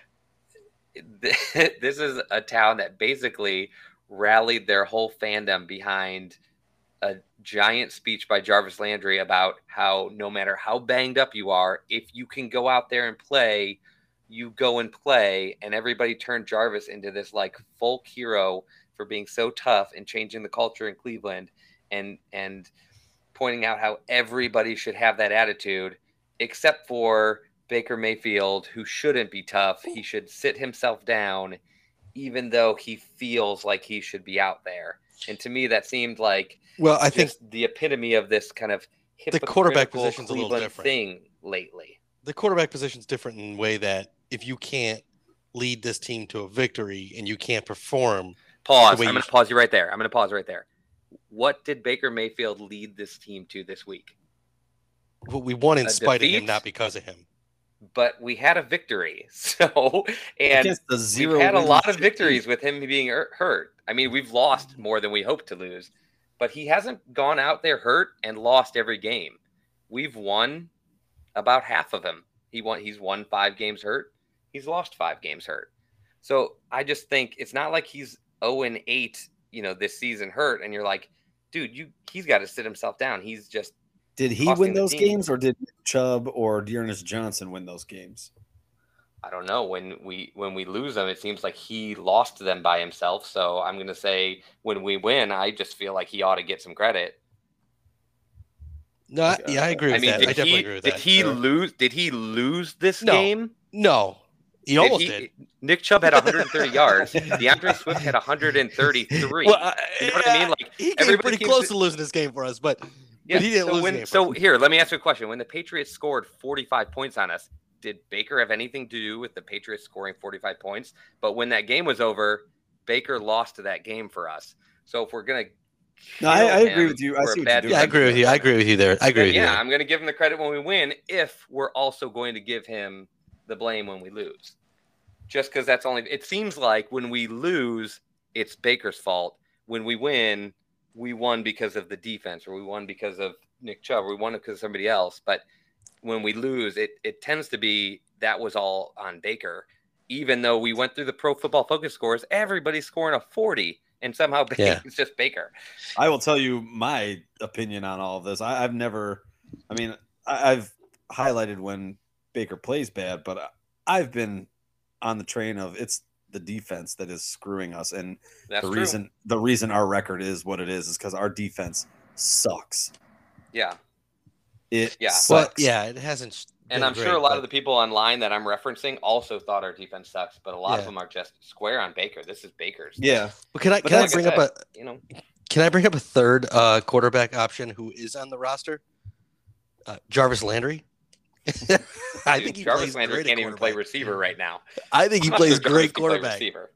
A: this is a town that basically rallied their whole fandom behind a giant speech by Jarvis Landry about how no matter how banged up you are, if you can go out there and play, you go and play. And everybody turned Jarvis into this like folk hero for being so tough and changing the culture in Cleveland and, and pointing out how everybody should have that attitude, except for Baker Mayfield, who shouldn't be tough. He should sit himself down, even though he feels like he should be out there. And to me, that seemed like
C: well, I think
A: the epitome of this kind of
C: the quarterback position's
A: Cleveland
C: a little different
A: thing lately.
C: The quarterback position's different in the way that if you can't lead this team to a victory and you can't perform,
A: pause. I'm going to pause you right there. I'm going to pause right there. What did Baker Mayfield lead this team to this week?
C: Well, we won in
A: a
C: spite
A: defeat,
C: of him, not because of him.
A: But we had a victory. So, and
D: the zero
A: we've had a lot of victories with him being hurt. I mean, we've lost more than we hoped to lose, but he hasn't gone out there hurt and lost every game. We've won about half of them. He won. He's won five games hurt. He's lost five games hurt. So I just think it's not like he's oh and eight, you know, this season hurt. And you're like, dude, you, he's got to sit himself down. He's just,
D: Did he win those games, or did Chubb or Dearness Johnson win those games?
A: I don't know. When we when we lose them, it seems like he lost them by himself. So I'm going to say when we win, I just feel like he ought to get some credit.
C: No, I, yeah, I agree with
A: I mean,
C: that.
A: Did
C: I definitely
A: he,
C: agree with
A: did
C: that.
A: He
C: Sure.
A: lose? Did he lose this
C: No.
A: game?
C: No, he almost
A: did. He,
C: did.
A: Nick Chubb had one hundred thirty yards. DeAndre Swift had one hundred thirty-three.
C: Well, I,
A: you know what I mean? Like
C: he came
A: everybody
C: pretty
A: keeps
C: close
A: it-
C: to losing this game for us, but,
A: Yeah,
C: but he didn't
A: so
C: lose
A: when,
C: the game. For
A: So
C: us.
A: here, let me ask you a question. When the Patriots scored forty-five points on us, did Baker have anything to do with the Patriots scoring forty-five points? But when that game was over, Baker lost to that game for us. So if we're gonna,
D: No, I, I
A: kill
D: agree
A: him
D: with you. I
A: for a
D: see what
A: bad
D: you're doing.
C: yeah, I agree with you. I agree with you there. I agree with you.
A: yeah,
C: there.
A: I'm going to give him the credit when we win if we're also going to give him the blame when we lose. Just because that's only – it seems like when we lose, it's Baker's fault. When we win, we won because of the defense, or we won because of Nick Chubb, or we won because of somebody else. But when we lose, it, it tends to be that was all on Baker. Even though we went through the Pro Football Focus scores, everybody's scoring a forty, and somehow
C: Yeah.
A: it's just Baker.
D: I will tell you my opinion on all of this. I, I've never, I mean, I, I've highlighted when Baker plays bad, but I, I've been on the train of it's the defense that is screwing us, and
A: That's
D: the
A: true.
D: reason the reason our record is what it is is because our defense sucks.
A: Yeah.
D: It
A: Yeah.
C: Well,
D: sucks.
C: yeah, it hasn't.
A: And
C: been
A: I'm sure
C: great,
A: a lot
C: but-
A: of the people online that I'm referencing also thought our defense sucks, but a lot
C: Yeah.
A: of them are just square on Baker. This is Baker's.
D: Yeah.
C: Well, can I
D: But
C: can I
D: that's-
C: bring
A: like
C: up
A: I
C: a
A: You know,
C: can I bring up a third uh, quarterback option who is on the roster? Uh, Jarvis Landry. I
A: dude,
C: think he
A: Jarvis
C: plays
A: Landry
C: great at
A: can't even play
C: quarterback.
A: receiver right now.
C: I think he
A: I'm not
C: plays
A: sure Jarvis
C: great
A: can play
C: quarterback.
A: receiver.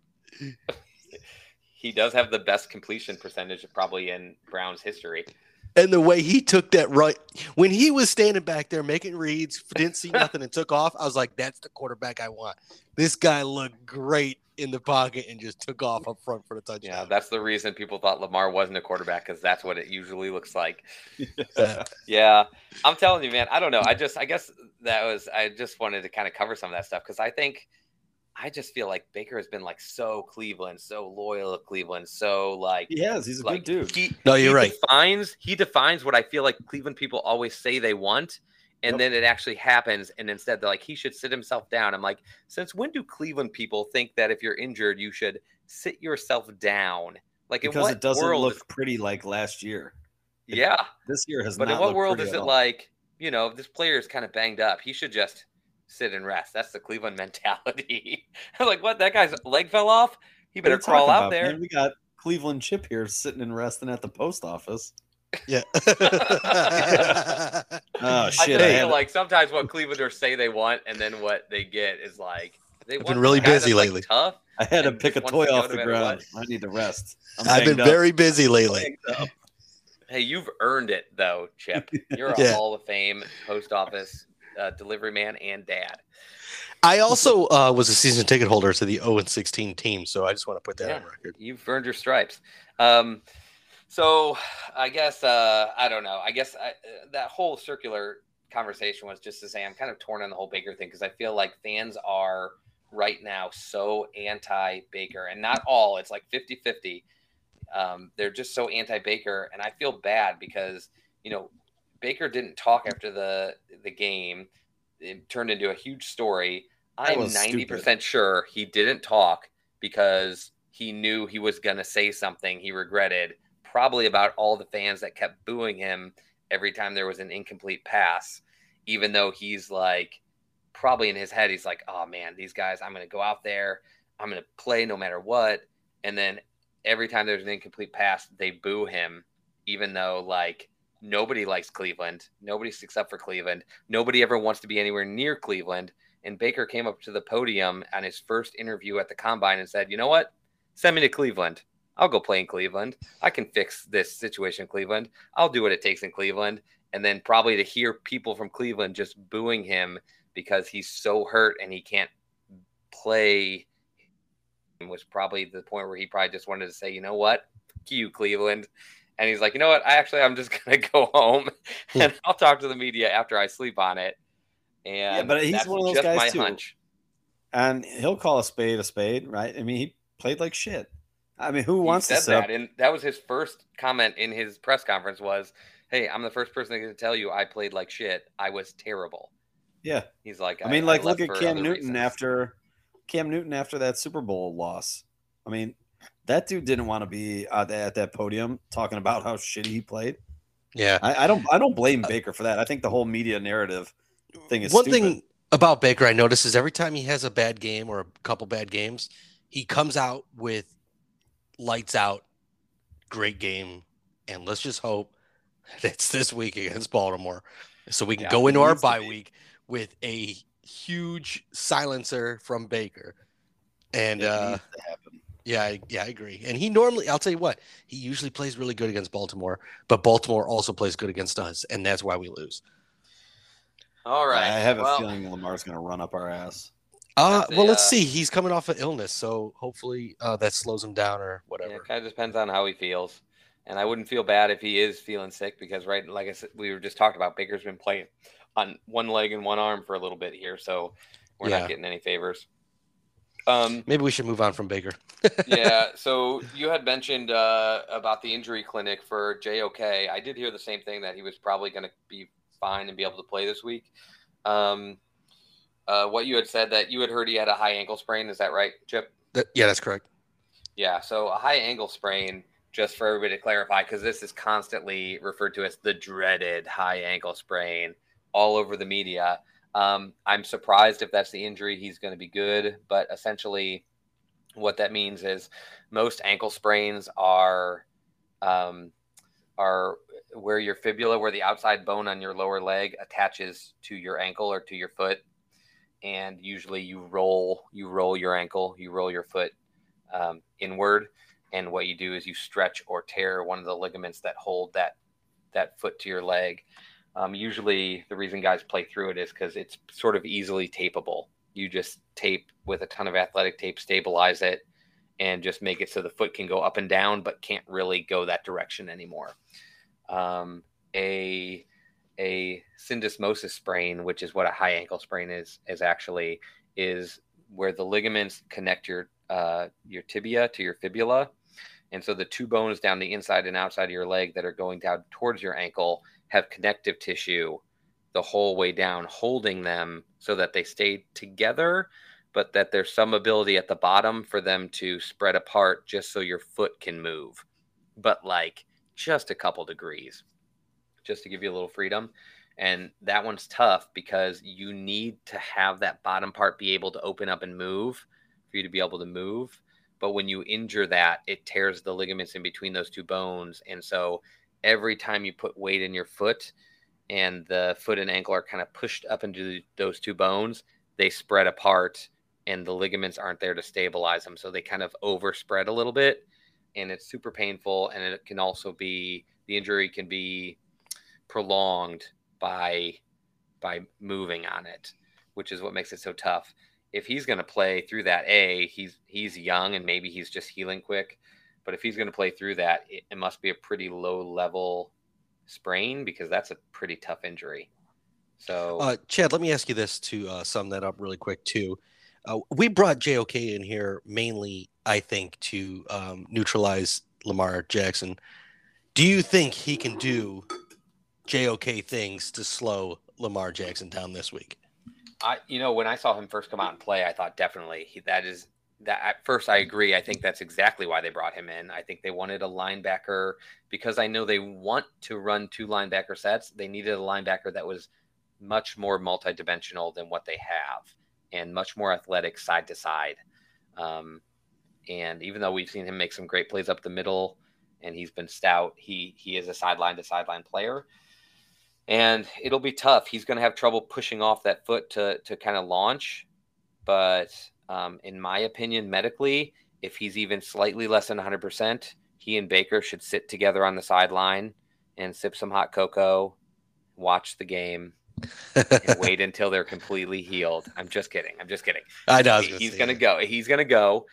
A: He does have the best completion percentage probably in Browns history.
C: And the way he took that right when he was standing back there making reads, didn't see nothing and took off, I was like, that's the quarterback I want. This guy looked great in the pocket and just took off up front for the touchdown.
A: Yeah, that's the reason people thought Lamar wasn't a quarterback, because that's what it usually looks like.
C: Yeah.
A: Yeah, I'm telling you, man. I don't know. I just, I guess that was, I just wanted to kind of cover some of that stuff because I think, I just feel like Baker has been like so Cleveland, so loyal to Cleveland, so like
D: He has. He's a
A: like
D: good dude.
A: He,
C: No, you're
A: he
C: right.
A: Defines he defines what I feel like Cleveland people always say they want, And
D: Yep.
A: then it actually happens. And instead they're like, he should sit himself down. I'm like, since when do Cleveland people think that if you're injured, you should sit yourself down? Like in
D: Because
A: what
D: it doesn't
A: world
D: look
A: is,
D: pretty like last year. It-
A: yeah.
D: This year has
A: But
D: not
A: in what
D: looked
A: world
D: pretty
A: is
D: at
A: it
D: all.
A: like, you know, this player is kind of banged up. He should just sit and rest. That's the Cleveland mentality. I'm like, what? That guy's leg fell off? He
D: What are
A: better
D: you
A: crawl
D: talking
A: out
D: about,
A: there.
D: man? We got Cleveland Chip here sitting and resting at the post office.
C: Yeah.
D: Oh
A: I
D: shit!
A: just
D: I
A: feel
D: had,
A: like sometimes what Clevelanders say they want and then what they get is like, they
C: I've
A: want
C: been really
A: this guy
C: busy
A: that's, like,
C: lately.
A: tough.
D: I had to
A: and
D: pick a
A: just
D: toy
A: wants to go
D: off
A: no
D: the
A: matter
D: ground.
A: what.
D: I need to rest. I'm
C: I've been
D: banged up.
C: very busy lately.
D: Banged up.
A: Hey, you've earned it though, Chip. You're a
C: Yeah.
A: Hall of Fame post office uh, delivery man and dad.
C: I also uh, was a season ticket holder to the oh and sixteen team, so I just want to put that
A: Yeah.
C: on record.
A: You've earned your stripes. Um, so I guess uh, I don't know. I guess I, uh, that whole circular conversation was just to say I'm kind of torn on the whole Baker thing because I feel like fans are right now so anti-Baker, and not all. It's like fifty-fifty. Um, they're just so anti-Baker, and I feel bad because you know Baker didn't talk after the the game. It turned into a huge story.
D: That
A: I'm
D: was
A: ninety percent
D: stupid.
A: sure he didn't talk because he knew he was going to say something he regretted, probably about all the fans that kept booing him every time there was an incomplete pass, even though he's like, probably in his head, he's like, oh man, these guys, I'm going to go out there, I'm going to play no matter what. And then every time there's an incomplete pass, they boo him, even though like nobody likes Cleveland. Nobody sticks up for Cleveland. Nobody ever wants to be anywhere near Cleveland. And Baker came up to the podium on his first interview at the Combine and said, you know what? Send me to Cleveland. I'll go play in Cleveland. I can fix this situation in Cleveland. I'll do what it takes in Cleveland. And then probably to hear people from Cleveland just booing him because he's so hurt and he can't play was probably the point where he probably just wanted to say, you know what? Fuck you, Cleveland. And he's like, you know what? I actually, I'm just going to go home and I'll talk to the media after I sleep on it. And
D: Yeah, but he's
A: that's
D: one of those
A: just
D: guys,
A: my
D: too.
A: hunch.
D: And he'll call a spade a spade, right? I mean, he played like shit. I mean, who
A: He
D: wants to
A: said
D: sit up?
A: that, and that was his first comment in his press conference was, hey, I'm the first person to tell you I played like shit. I was terrible.
D: Yeah,
A: He's like,
D: I mean, like,
A: left
D: look at
A: for
D: Cam
A: other
D: Newton
A: reasons.
D: after Cam Newton after that Super Bowl loss. I mean, that dude didn't want to be at that, at that podium talking about how shitty he played.
C: Yeah.
D: I, I don't, I don't blame Baker for that. I think the whole media narrative thing is
C: One
D: stupid.
C: thing about Baker I notice is every time he has a bad game or a couple bad games, he comes out with lights out, great game, and let's just hope that it's this week against Baltimore, so we can
A: Yeah,
C: go
D: it
C: into our
D: needs to
C: bye
D: be.
C: week with a huge silencer from Baker. And
D: It
C: uh,
D: needs to happen.
C: yeah, I, yeah, I agree. And he normally, I'll tell you what, he usually plays really good against Baltimore, but Baltimore also plays good against us, and that's why we lose.
A: All right.
D: I have a
A: well,
D: feeling Lamar's going to run up our ass.
C: Uh,
A: That's a,
C: well, let's
A: uh,
C: see. He's coming off an illness, so hopefully uh, that slows him down or
A: Yeah,
C: whatever.
A: it kind of depends on how he feels. And I wouldn't feel bad if he is feeling sick because, right, like I said, we were just talking about, Baker's been playing on one leg and one arm for a little bit here, so we're
C: Yeah.
A: not getting any favors. Um,
C: Maybe we should move on from Baker.
A: yeah, so you had mentioned uh, about the injury clinic for J O K. I did hear the same thing, that he was probably going to be fine and be able to play this week. Um, uh, what you had said, that you had heard he had a high ankle sprain. Is that right, Chip?
C: That- yeah, that's correct.
A: Yeah, so a high ankle sprain, just for everybody to clarify, because this is constantly referred to as the dreaded high ankle sprain all over the media. Um, I'm surprised if that's the injury. He's going to be good, but essentially what that means is most ankle sprains are um, are where your fibula, where the outside bone on your lower leg attaches to your ankle or to your foot. And usually you roll, you roll your ankle, you roll your foot um, inward. And what you do is you stretch or tear one of the ligaments that hold that, that foot to your leg. Um, usually the reason guys play through it is because it's sort of easily tapeable. You just tape with a ton of athletic tape, stabilize it, and just make it so the foot can go up and down, but can't really go that direction anymore. Um, a a syndesmosis sprain, which is what a high ankle sprain is, is actually is where the ligaments connect your uh, your tibia to your fibula. And so the two bones down the inside and outside of your leg that are going down towards your ankle have connective tissue the whole way down, holding them so that they stay together, but that there's some ability at the bottom for them to spread apart just so your foot can move, but like just a couple degrees, just to give you a little freedom. And that one's tough because you need to have that bottom part be able to open up and move for you to be able to move. But when you injure that, it tears the ligaments in between those two bones. And so every time you put weight in your foot and the foot and ankle are kind of pushed up into those two bones, they spread apart and the ligaments aren't there to stabilize them. So they kind of overspread a little bit, and it's super painful. And it can also be, the injury can be prolonged by by moving on it, which is what makes it so tough. If he's going to play through that, A, he's he's young and maybe he's just healing quick. But if he's going to play through that, it, it must be a pretty low level sprain, because that's a pretty tough injury. So,
C: uh, Chad, let me ask you this to uh, sum that up really quick too. Uh, we brought J O K in here mainly, I think, to um, neutralize Lamar Jackson. Do you think he can do J O K things to slow Lamar Jackson down this week?
A: I, you know, when I saw him first come out and play, I thought definitely he, that is that. At first, I agree. I think that's exactly why they brought him in. I think they wanted a linebacker because I know they want to run two linebacker sets. They needed a linebacker that was much more multidimensional than what they have, and much more athletic side to side. Um, and even though we've seen him make some great plays up the middle, and he's been stout, he he is a sideline to sideline player. And it'll be tough. He's going to have trouble pushing off that foot to to kind of launch. But um, in my opinion, medically, if he's even slightly less than one hundred percent, he and Baker should sit together on the sideline and sip some hot cocoa, watch the game, and wait until they're completely healed. I'm just kidding. I'm just kidding.
C: I know.
A: He, he's going to go. He's going to go.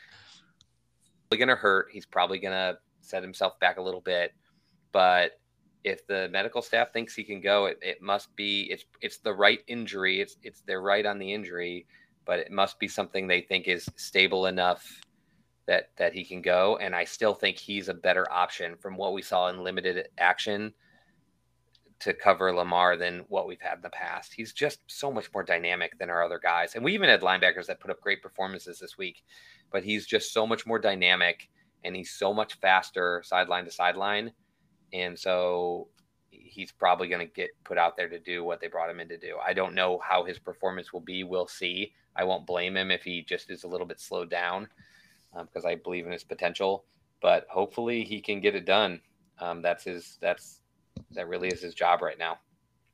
A: He's going to hurt. He's probably going to set himself back a little bit. But if the medical staff thinks he can go, it, it must be it's it's the right injury. It's it's they're right on the injury, but it must be something they think is stable enough that that he can go. And I still think he's a better option from what we saw in limited action to cover Lamar than what we've had in the past. He's just so much more dynamic than our other guys. And we even had linebackers that put up great performances this week, but he's just so much more dynamic, and he's so much faster sideline to sideline. And so he's probably going to get put out there to do what they brought him in to do. I don't know how his performance will be. We'll see. I won't blame him if he just is a little bit slowed down, um, because I believe in his potential. But hopefully he can get it done. Um, that's his. That's that really is his job right now.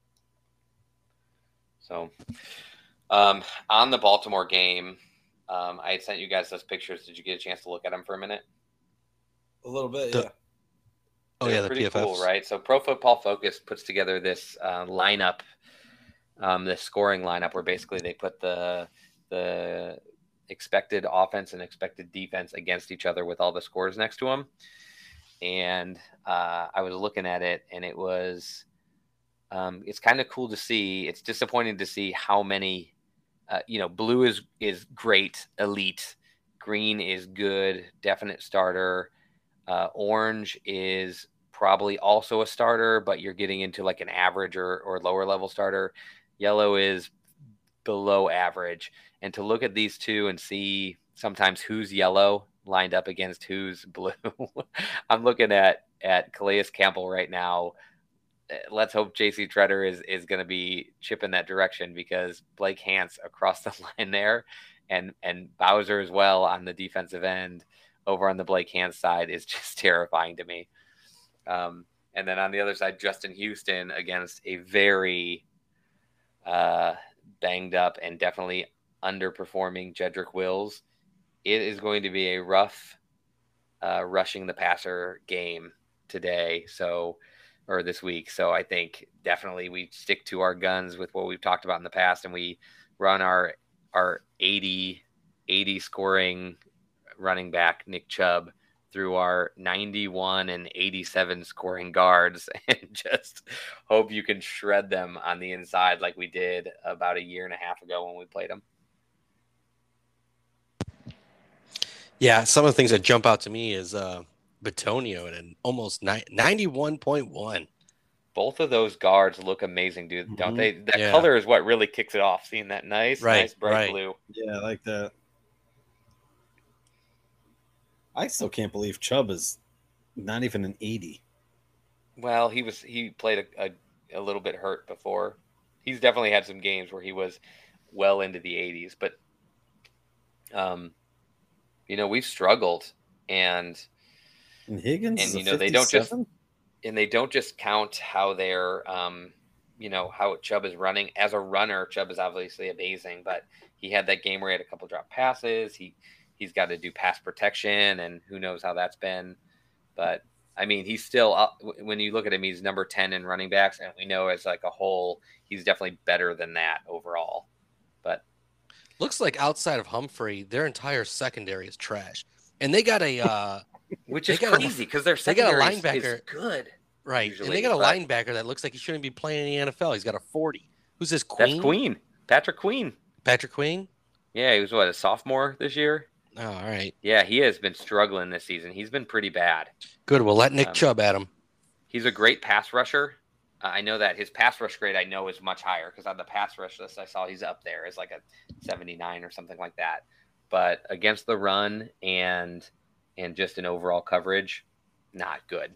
A: So um, on the Baltimore game, um, I had sent you guys those pictures. Did you get a chance to look at them for a minute?
B: A little bit,
C: The-
B: yeah.
C: Oh
A: They're
C: yeah, the
A: pretty
C: P F Fs.
A: cool, right? So Pro Football Focus puts together this uh, lineup, um, this scoring lineup, where basically they put the the expected offense and expected defense against each other with all the scores next to them. And uh, I was looking at it, and it was um, it's kind of cool to see. It's disappointing to see how many. Uh, you know, blue is is great, elite. Green is good, definite starter. Uh, orange is probably also a starter, but you're getting into like an average or, or lower level starter. Yellow is below average. And to look at these two and see sometimes who's yellow lined up against who's blue. I'm looking at, at Calais Campbell right now. Let's hope J C Treader is, is going to be chipping that direction, because Blake Hance across the line there, and, and Bowser as well on the defensive end over on the Blake Hance side is just terrifying to me. Um, and then on the other side, Justin Houston against a very uh, banged up and definitely underperforming Jedrick Wills. It is going to be a rough uh, rushing the passer game today. So, or this week. So I think definitely we stick to our guns with what we've talked about in the past, and we run our, our eighty, eighty scoring running back Nick Chubb through our ninety-one and eighty-seven scoring guards, and just hope you can shred them on the inside like we did about a year and a half ago when we played them.
C: Yeah, some of the things that jump out to me is uh, Batonio at an almost ninety-one point one.
A: Both of those guards look amazing, dude. Don't
D: Mhm.
A: they? That
C: Yeah.
A: color is what really kicks it off. Seeing that nice,
C: Right,
A: nice bright
C: right.
A: blue.
D: Yeah, I like that. I still can't believe Chubb is not even an eighty.
A: Well, he was he played a, a, a little bit hurt before. He's definitely had some games where he was well into the eighties, but um, you know, we've struggled, and
D: And Higgins
A: and
D: is a
A: you know they don't just
D: fifty-seven?
A: and they don't just count how they're um, you know how Chubb is running as a runner. Chubb is obviously amazing, but he had that game where he had a couple drop passes. He he's got to do pass protection, and who knows how that's been. But I mean, he's still up. When you look at him, he's number ten in running backs, and we know as like a whole, he's definitely better than that overall. But
C: Looks like outside of Humphrey, their entire secondary is trash, and they got a uh,
A: which
C: They
A: is
C: got a-
A: crazy because their
C: they got a
A: secondary is-
C: linebacker-
A: is good.
C: right,
A: Usually,
C: and they got a
A: but-
C: linebacker that looks like he shouldn't be playing in the N F L. He's got a forty. Who's this?
A: That's
C: Queen?
A: Queen, Patrick Queen.
C: Patrick Queen.
A: Yeah, he was what, a sophomore this year.
C: Oh, all right,
A: Yeah, he has been struggling this season. He's been pretty bad.
C: good. We'll let Nick
A: Um,
C: Chubb at him.
A: He's a great pass rusher. Uh, I know that his pass rush grade I know is much higher because on the pass rush list I saw he's up there as like a seventy-nine or something like that. But against the run and and just in overall coverage, not good.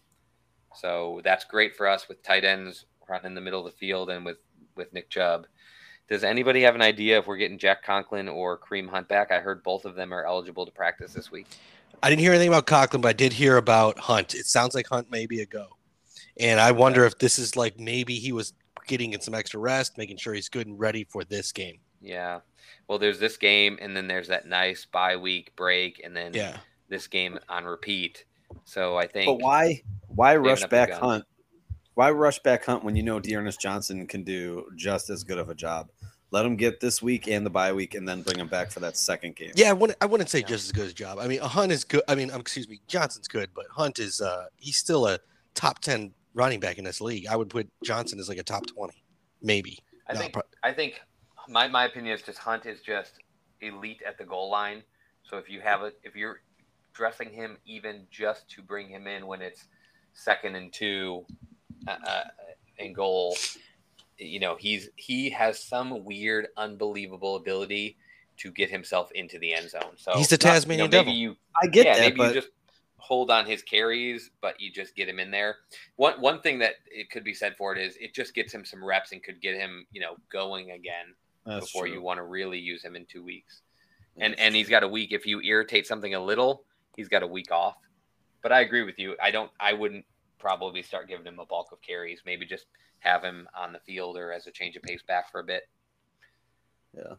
A: So that's great for us with tight ends running in the middle of the field and with with Nick Chubb. Does anybody have an idea if we're getting Jack Conklin or Kareem Hunt back? I heard both of them are eligible to practice this week.
C: I didn't hear anything about Conklin, but I did hear about Hunt. It sounds like Hunt may be a go, and I wonder if this is like maybe he was getting in some extra rest, making sure he's good and ready for this game.
A: Yeah. Well, there's this game, and then there's that nice bye week break, and then
C: Yeah.
A: this game on repeat. So I think.
D: But why why rush
A: up their
D: back
A: guns.
D: Hunt? Why rush back Hunt when you know Dearness Johnson can do just as good of a job? Let him get this week and the bye week, and then bring him back for that second game.
C: Yeah, I wouldn't, I wouldn't say
A: Yeah.
C: just as good a job. I mean, Hunt is good. I mean, um, excuse me, Johnson's good, but Hunt is uh he's still a top ten running back in this league. I would put Johnson as like a top twenty, maybe.
A: I
C: No,
A: think.
C: pro-
A: I think my my opinion is just Hunt is just elite at the goal line. So if you have it, if you're dressing him even just to bring him in when it's second and two, uh, uh, and goal. You know, he's he has some weird, unbelievable ability to get himself into the end zone. So
C: He's the
A: not- you know,
C: Tasmanian
A: maybe
C: devil.
A: you,
D: I get
A: yeah,
D: that,
A: maybe
D: but
A: you just hold on his carries, but you just get him in there. One one thing that it could be said for it is it just gets him some reps and could get him, you know, going again
D: that's
A: before
D: true.
A: you want to really use him in two weeks.
D: That's
A: And and he's
D: true.
A: got a week. If you irritate something a little, he's got a week off. But I agree with you. I don't. I wouldn't probably start giving him a bulk of carries. Maybe just have him on the field or as a change of pace back for a bit.
D: Yeah.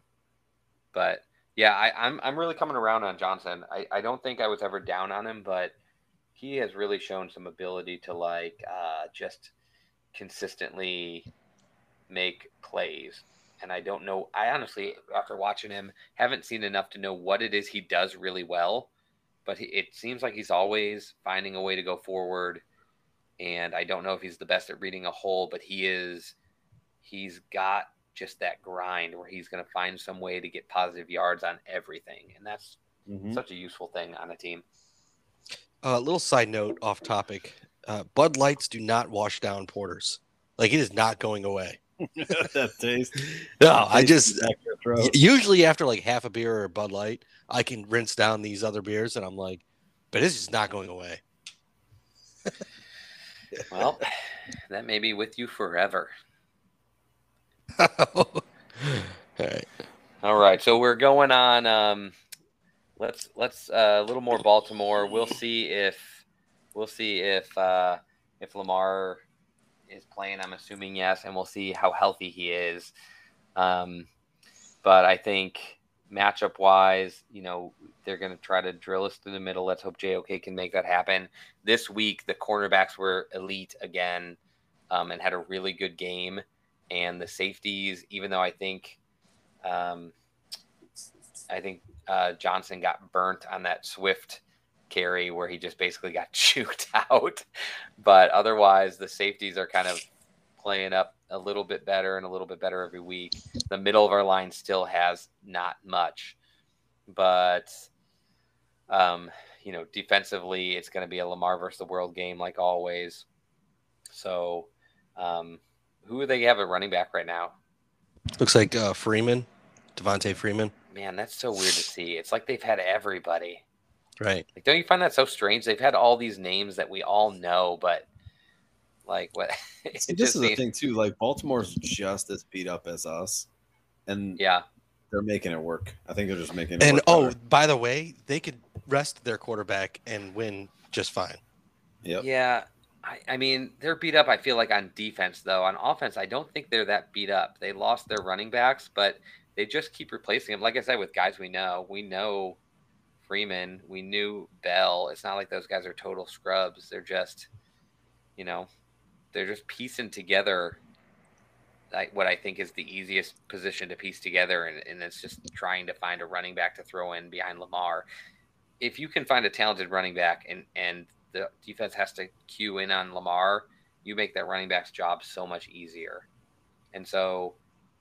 A: But yeah, I, I'm I'm really coming around on Johnson. I, I don't think I was ever down on him, but he has really shown some ability to like uh, just consistently make plays. And I don't know. I honestly, after watching him, haven't seen enough to know what it is he does really well. But he, it seems like he's always finding a way to go forward. And I don't know if he's the best at reading a hole, but he is. He's got just that grind where he's going to find some way to get positive yards on everything, and that's
D: Mhm.
A: such a useful thing on a team.
C: A uh, little side note off topic. Uh, Bud Lights do not wash down porters. Like it is not going away.
D: that taste.
C: No,
D: that
C: I
D: taste
C: just
D: in the back of your throat.
C: y- usually after like half a beer or a Bud Light, I can rinse down these other beers, and I'm like, but it's just not going away.
A: Well, that may be with you forever.
C: All right.
A: All right, so we're going on. Um, let's let's uh, a little more Baltimore. We'll see if we'll see if uh, if Lamar is playing. I'm assuming yes, and we'll see how healthy he is. Um, but I think matchup wise, you know, they're going to try to drill us through the middle. Let's hope J O K can make that happen. This week, the cornerbacks were elite again, um, and had a really good game. And the safeties, even though I think, um, I think uh, Johnson got burnt on that Swift carry where he just basically got chuked out. But otherwise, the safeties are kind of playing up a little bit better and a little bit better every week. The middle of our line still has not much, but um, you know, defensively, it's going to be a Lamar versus the world game like always. So Um, who do they have at running back right now?
C: Looks like uh, Freeman, Devontae Freeman.
A: Man, that's so weird to see. It's like they've had everybody.
C: Right.
A: Like, don't you find that so strange? They've had all these names that we all know, but like what?
D: See, this is the thing too. Like Baltimore's just as beat up as us, and
A: yeah,
D: they're making it work. I think they're just making it
C: and
D: work.
C: oh,
D: better.
C: by the way, they could rest their quarterback and win just fine.
D: Yep.
A: Yeah. I, I mean, they're beat up, I feel like, on defense, though. On offense, I don't think they're that beat up. They lost their running backs, but they just keep replacing them. Like I said, with guys we know. We know Freeman. We knew Bell. It's not like those guys are total scrubs. They're just, you know, they're just piecing together like what I think is the easiest position to piece together, and, and it's just trying to find a running back to throw in behind Lamar. If you can find a talented running back and, and the defense has to cue in on Lamar, you make that running back's job so much easier. And so,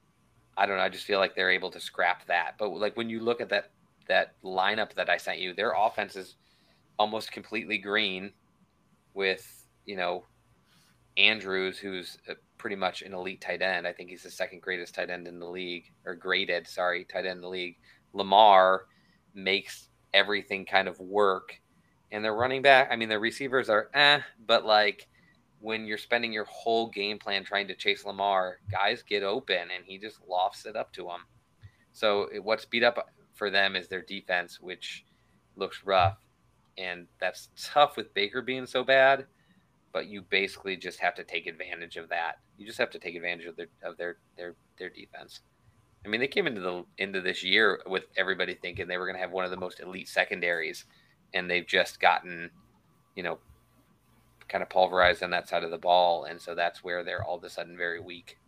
A: I don't know, I just feel like they're able to scrap that. But like when you look at that that lineup that I sent you, their offense is almost completely green with, you know, Andrews, who's a, pretty much an elite tight end. I think he's the second greatest tight end in the league, or graded, sorry, tight end in the league. Lamar makes everything kind of work. And their running back, I mean, their receivers are eh, but like when you're spending your whole game plan trying to chase Lamar, guys get open and he just lofts it up to them. So it, what's beat up for them is their defense, which looks rough. And that's tough with Baker being so bad, but you basically just have to take advantage of that. You just have to take advantage of their of their their, their defense. I mean, they came into the into this year with everybody thinking they were going to have one of the most elite secondaries. And they've just gotten, you know, kind of pulverized on that side of the ball. And so that's where they're all of a sudden very weak.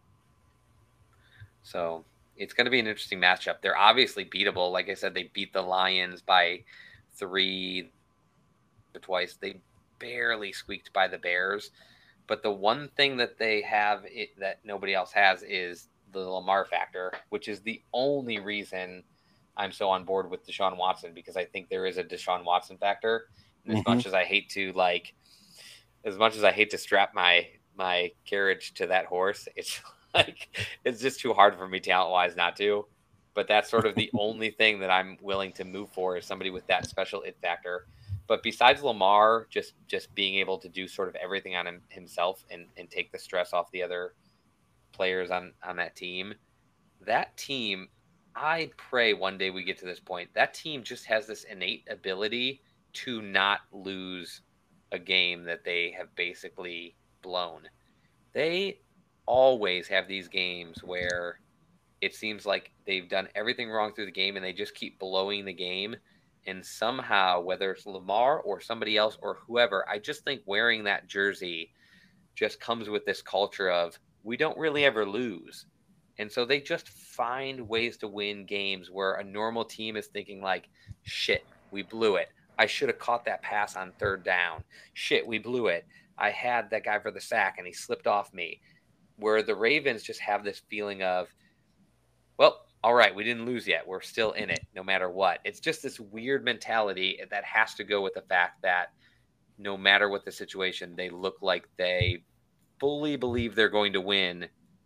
A: So it's going to be an interesting matchup. They're obviously beatable. Like I said, they beat the Lions by three or twice. They barely squeaked by the Bears. But the one thing that they have it, that nobody else has is the Lamar factor, which is the only reason I'm so on board with Deshaun Watson, because I think there is a Deshaun Watson factor. And as mm-hmm. much as I hate to like, as much as I hate to strap my my carriage to that horse, it's like it's just too hard for me talent wise not to. But that's sort of the only thing that I'm willing to move for is somebody with that special it factor. But besides Lamar, just just being able to do sort of everything on him, himself and and take the stress off the other players on on that team, that team. I pray one day we get to this point. That team just has this innate ability to not lose a game that they have basically blown. They always have these games where it seems like they've done everything wrong through the game and they just keep blowing the game. And somehow, whether it's Lamar or somebody else or whoever, I just think wearing that jersey just comes with this culture of we don't really ever lose. And so they just find ways to win games where a normal team is thinking like, shit, we blew it. I should have caught that pass on third down. Shit, we blew it. I had that guy for the sack and he slipped off me. Where the Ravens just have this feeling of, well, all right, we didn't lose yet. We're still in it no matter what. It's just this weird mentality that has to go with the fact that no matter what the situation, they look like they fully believe they're going to win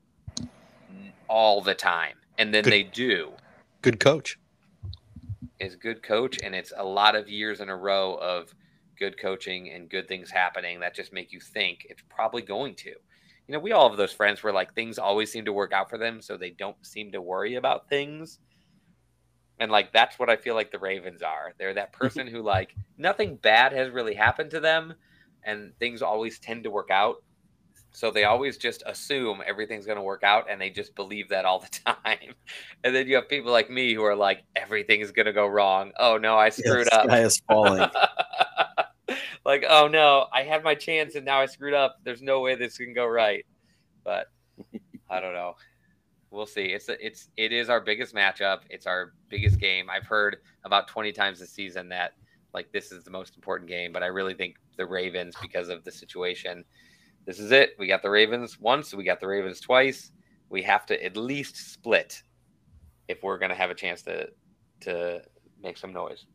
A: all the time, and then good, they do.
C: Good coach.
A: Is good coach, and it's a lot of years in a row of good coaching and good things happening that just make you think it's probably going to. You know, we all have those friends where like things always seem to work out for them, so they don't seem to worry about things. And like that's what I feel like the Ravens are. They're that person who like nothing bad has really happened to them, and things always tend to work out. So they always just assume everything's going to work out, and they just believe that all the time. And then you have people like me who are like, everything is going to go wrong. Oh, no, I screwed
D: yeah,
A: up.
D: The sky is falling.
A: Like, oh, no, I had my chance, and now I screwed up. There's no way this can go right. But I don't know. We'll see. It's a, it's it is our biggest matchup. It's our biggest game. I've heard about twenty times this season that, like, this is the most important game. But I really think the Ravens, because of the situation – this is it. We got the Ravens once. We got the Ravens twice. We have to at least split if we're going to have a chance to to make some noise.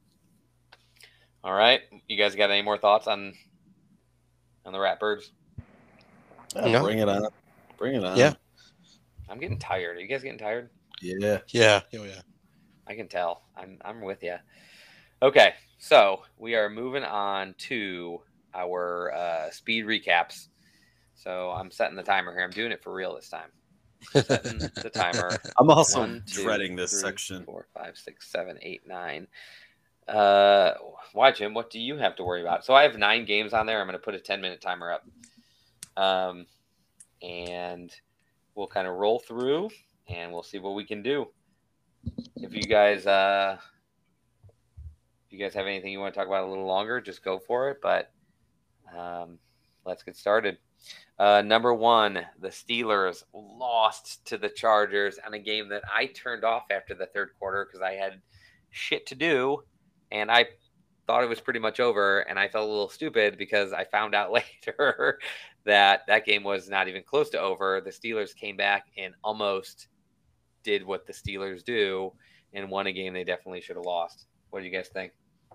A: All right. You guys got any more thoughts on on the Ratbirds?
D: Yeah,
C: No.
D: Bring it on. Bring it on.
C: Yeah.
A: I'm getting tired. Are you guys getting tired?
D: Yeah.
C: Yeah. Oh, yeah.
A: I can tell. I'm I'm with you. Okay, so we are moving on to our uh, speed recaps. So I'm setting the timer here. I'm doing it for real this time. Setting the timer.
D: I'm also
A: One, two,
D: dreading this
A: three,
D: section.
A: Four, five, six, seven, eight, nine. Uh, why, Jim? What do you have to worry about? So I have nine games on there. I'm going to put a ten minute timer up. Um, and we'll kind of roll through, and we'll see what we can do. If you guys, uh, if you guys have anything you want to talk about a little longer, just go for it. But um, let's get started. Uh, number one, the Steelers lost to the Chargers on a game that I turned off after the third quarter because I had shit to do, and I thought it was pretty much over, and I felt a little stupid because I found out later that that game was not even close to over. The Steelers came back and almost did what the Steelers do and won a game they definitely should have lost. What do you guys think?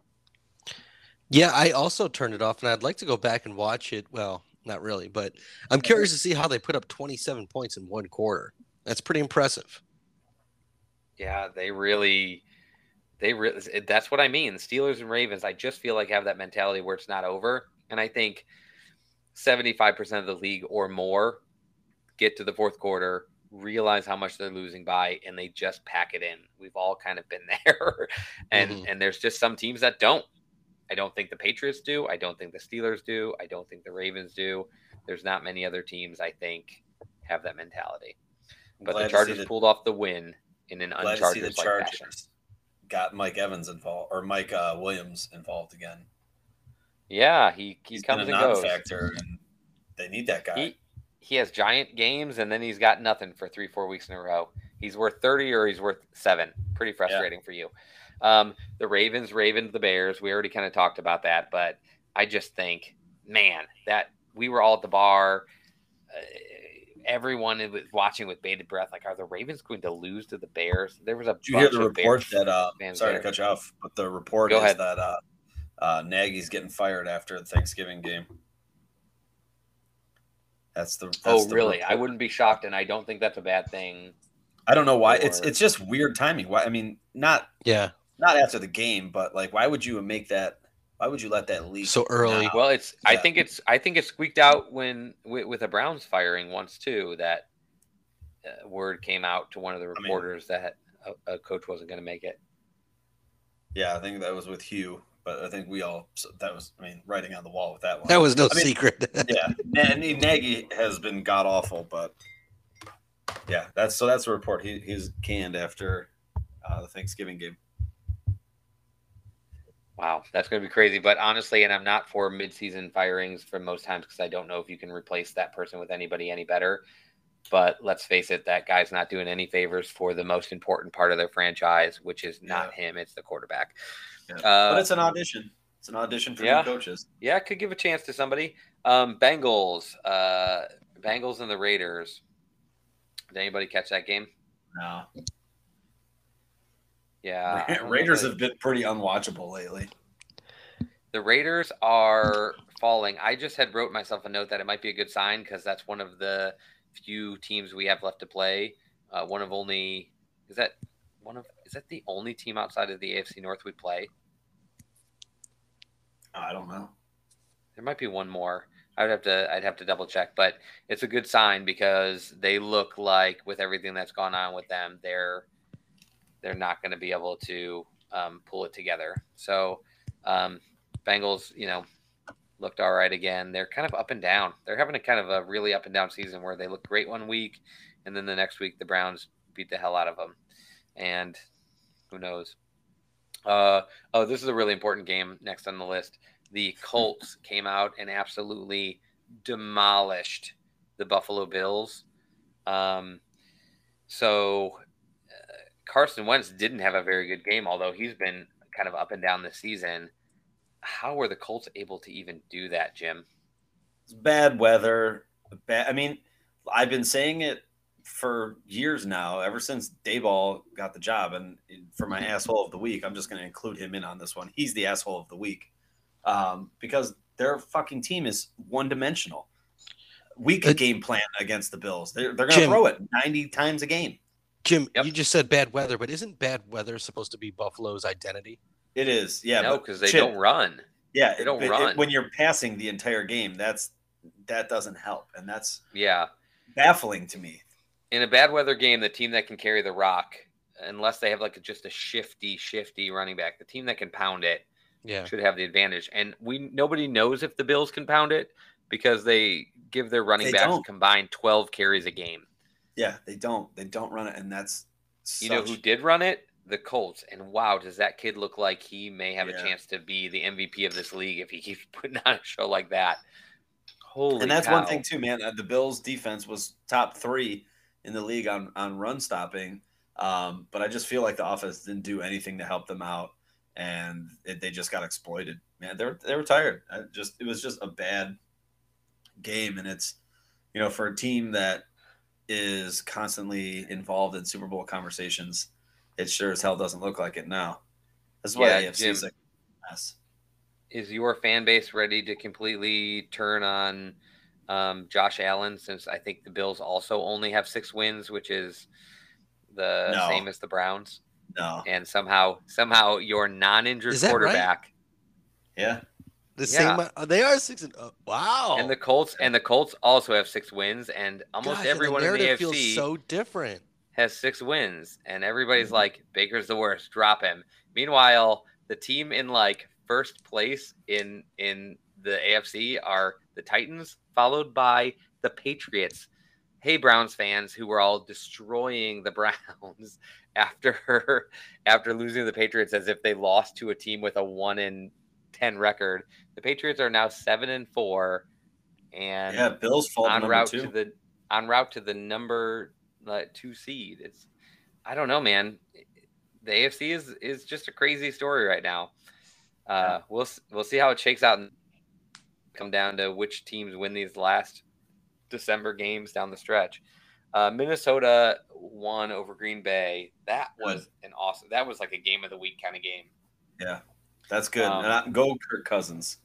C: Yeah, I also turned it off, and I'd like to go back and watch it. Well, not really, but I'm curious to see how they put up twenty-seven points in one quarter. That's pretty impressive.
A: Yeah, they really, they really, that's what I mean. The Steelers and Ravens, I just feel like have that mentality where it's not over. And I think seventy-five percent of the league or more get to the fourth quarter, realize how much they're losing by, and they just pack it in. We've all kind of been there. and
C: Mhm.
A: and there's just some teams that don't. I don't think the Patriots do. I don't think the Steelers do. I don't think the Ravens do. There's not many other teams, I think, have that mentality. But
B: Glad
A: the
B: to see
A: Chargers
B: the-
A: pulled off the win in an
B: Glad to see the
A: unchargers like
B: Chargers
A: fashion.
B: got Mike Evans involved or Mike uh, Williams involved again.
A: Yeah, he, he
B: He's
A: comes
B: been a
A: and goes.
B: non-factor, and they need that guy.
A: He he has giant games, and then he's got nothing for three, four weeks in a row. He's worth thirty or he's worth seven. Pretty frustrating yeah. for you. Um, the Ravens, Ravens, the Bears. We already kind of talked about that, but I just think, man, that we were all at the bar. Uh, everyone was watching with bated breath. Like, are the Ravens going to lose to the Bears? There was a.
B: Did you hear
A: bunch
B: the
A: of
B: report
A: Bears
B: that? Uh, sorry
A: there.
B: to cut you off, but the report
A: Go
B: is
A: ahead.
B: that uh, uh, Nagy's getting fired after the Thanksgiving game. That's the. That's
A: oh,
B: the
A: really?
B: report.
A: I wouldn't be shocked, and I don't think that's a bad thing.
B: I don't know why.
A: Or...
B: It's it's just weird timing. Why? I mean, not
C: yeah,
B: not after the game, but like, why would you make that? Why would you let that leak
C: so early?
B: now?
A: Well, it's.
B: Yeah.
A: I think it's. I think it squeaked out when with, with the Browns firing once too. That uh, word came out to one of the reporters I mean, that a, a coach wasn't going to make it.
B: Yeah, I think that was with Hugh. But I think we all so that was, I mean, writing on the wall with that one.
C: That was no
B: I mean,
C: secret.
B: yeah, N- Nagy has been god awful, but yeah, that's so that's a report. He he's canned after uh, the Thanksgiving game.
A: Wow, that's going to be crazy. But honestly, and I'm not for midseason firings for most times because I don't know if you can replace that person with anybody any better. But let's face it, that guy's not doing any favors for the most important part of their franchise, which is not yeah. him; it's the quarterback.
B: Yeah.
A: Uh,
B: but it's an audition. It's an audition for
A: yeah.
B: new coaches.
A: Yeah, it could give a chance to somebody. Um, Bengals, uh, Bengals and the Raiders. Did anybody catch that game?
B: No.
A: Yeah.
B: Ra- Raiders have been pretty unwatchable lately.
A: The Raiders are falling. I just had wrote myself a note that it might be a good sign because that's one of the few teams we have left to play. Uh, one of only is that one of is that the only team outside of the A F C North we play?
B: I don't know.
A: There might be one more. I'd have to I'd have to double check, but it's a good sign because they look like with everything that's gone on with them, they're they're not going to be able to um, pull it together. So um, Bengals, you know, looked all right again. They're kind of up and down. They're having a kind of a really up and down season where they look great one week, and then the next week the Browns beat the hell out of them. And who knows? Uh, oh, this is a really important game next on the list. The Colts came out and absolutely demolished the Buffalo Bills. Um, so uh, Carson Wentz didn't have a very good game, although he's been kind of up and down this season. How were the Colts able to even do that, Jim?
B: It's bad weather. Bad, I mean, I've been saying it for years now, ever since Dayball got the job. And for my asshole of the week, I'm just going to include him in on this one. He's the asshole of the week um, because their fucking team is one dimensional. we could
C: Uh,
B: game plan against the Bills. They're they're going to
C: Jim-
B: throw it ninety times a game.
C: Jim,
A: Yep.
C: you just said bad weather, but isn't bad weather supposed to be Buffalo's identity?
B: It is, yeah.
A: no,
B: but
A: because they
B: Chip,
A: don't run.
B: Yeah,
A: they don't
B: but it-
A: run.
B: when you're passing the entire game. That's that doesn't help, and that's
A: Yeah.
B: baffling to me.
A: In a bad weather game, the team that can carry the rock, unless they have like just a shifty, shifty running back, the team that can pound it
C: Yeah.
A: should have the advantage. And we nobody knows if the Bills can pound it because they give their running
B: They
A: backs
B: don't.
A: combined twelve carries a game.
B: Yeah, they don't. They don't run it, and that's
A: You know
B: such-
A: who did run it? The Colts. And wow, does that kid look like he may have
B: Yeah.
A: a chance to be the M V P of this league if he keeps putting on a show like that. Holy
B: And that's
A: cow.
B: one thing too, man. Uh, The Bills' defense was top three in the league on on run stopping, um, but I just feel like the offense didn't do anything to help them out, and it, they just got exploited. Man, they were they were tired. I just it was just a bad game, and it's you know for a team that is constantly involved in Super Bowl conversations, it sure as hell doesn't look like it now. That's why
A: Yeah,
B: the A F C
A: Jim.
B: is like a mess.
A: Is your fan base ready to completely turn on um, Josh Allen, since I think the Bills also only have six wins, which is the
B: No.
A: same as the Browns,
B: No,
A: and somehow somehow your non-injured
C: Is that right?
A: quarterback
B: yeah,
C: The
A: Yeah.
C: same. Uh, they are six. And, uh, wow.
A: and the Colts and the Colts also have six wins, and almost
C: Gosh, and
A: everyone
C: the
A: in the
C: narrative
A: A F
C: feels
A: C
C: so different.
A: has six wins, and everybody's
B: Mhm.
A: like, Baker's the worst, drop him. Meanwhile, the team in like first place in in the A F C are the Titans, followed by the Patriots. Hey, Browns fans who were all destroying the Browns after after losing to the Patriots as if they lost to a team with a one in ten record. The Patriots are now seven and four, and
B: yeah. Bills fall to
A: on
B: number
A: route
B: two.
A: to the on route to the number uh, two seed. It's I don't know, man. The A F C is is just a crazy story right now. Uh, we'll s- we'll see how it shakes out and come down to which teams win these last December games down the stretch. Uh, Minnesota won over Green Bay. That was an awesome. That was like a game of the week kind of game.
B: Yeah, that's good.
A: Um,
B: and I, go Kirk Cousins.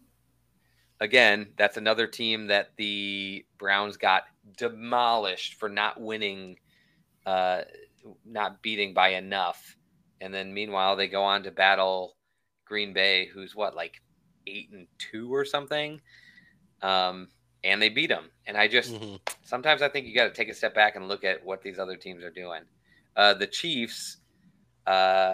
A: Again, that's another team that the Browns got demolished for not winning, uh, not beating by enough. And then meanwhile, they go on to battle Green Bay, who's what, like eight and two or something. Um, and they beat them. And I just,
C: Mhm.
A: sometimes I think you got to take a step back and look at what these other teams are doing. Uh, the Chiefs, uh,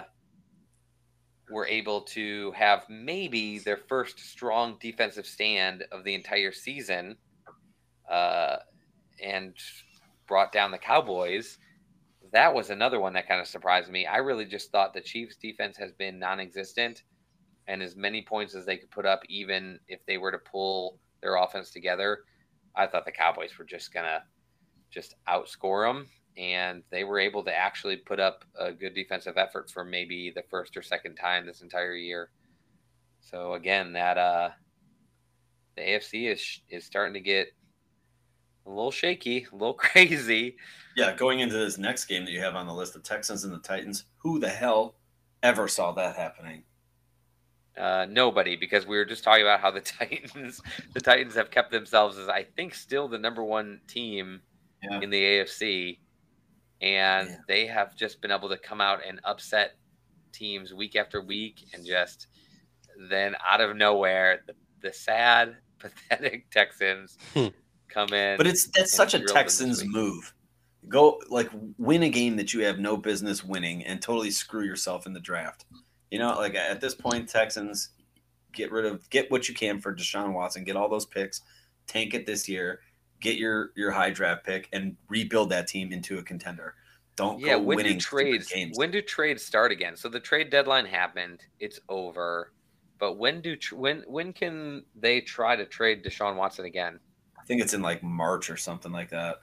A: were able to have maybe their first strong defensive stand of the entire season, uh, and brought down the Cowboys. That was another one that kind of surprised me. I really just thought the Chiefs' defense has been non-existent, and as many points as they could put up, even if they were to pull their offense together, I thought the Cowboys were just gonna just outscore them. And they were able to actually put up a good defensive effort for maybe the first or second time this entire year. So again, that uh, the A F C is is starting to get a little shaky, a little crazy.
B: Yeah, going into this next game that you have on the list, the Texans and the Titans. Who the hell ever saw that happening?
A: Uh, nobody, because we were just talking about how the Titans, the Titans have kept themselves as I think still the number one team
B: Yeah.
A: in the A F C. And
B: Yeah.
A: they have just been able to come out and upset teams week after week, and just then out of nowhere, the, the sad, pathetic Texans
C: Hmm.
A: come in.
B: But it's that's
A: and
B: such a
A: drilled them this
B: Texans
A: week.
B: move. Go like win a game that you have no business winning and totally screw yourself in the draft. You know, like at this point, Texans get rid of get what you can for Deshaun Watson, get all those picks, tank it this year, get your your high draft pick, and rebuild that team into a contender. Don't
A: Yeah,
B: go
A: when do
B: winning stupid
A: trades
B: games.
A: when do trades start again? So the trade deadline happened, it's over. But when do tr- when when can they try to trade Deshaun Watson again?
B: I think it's in like March or something like that.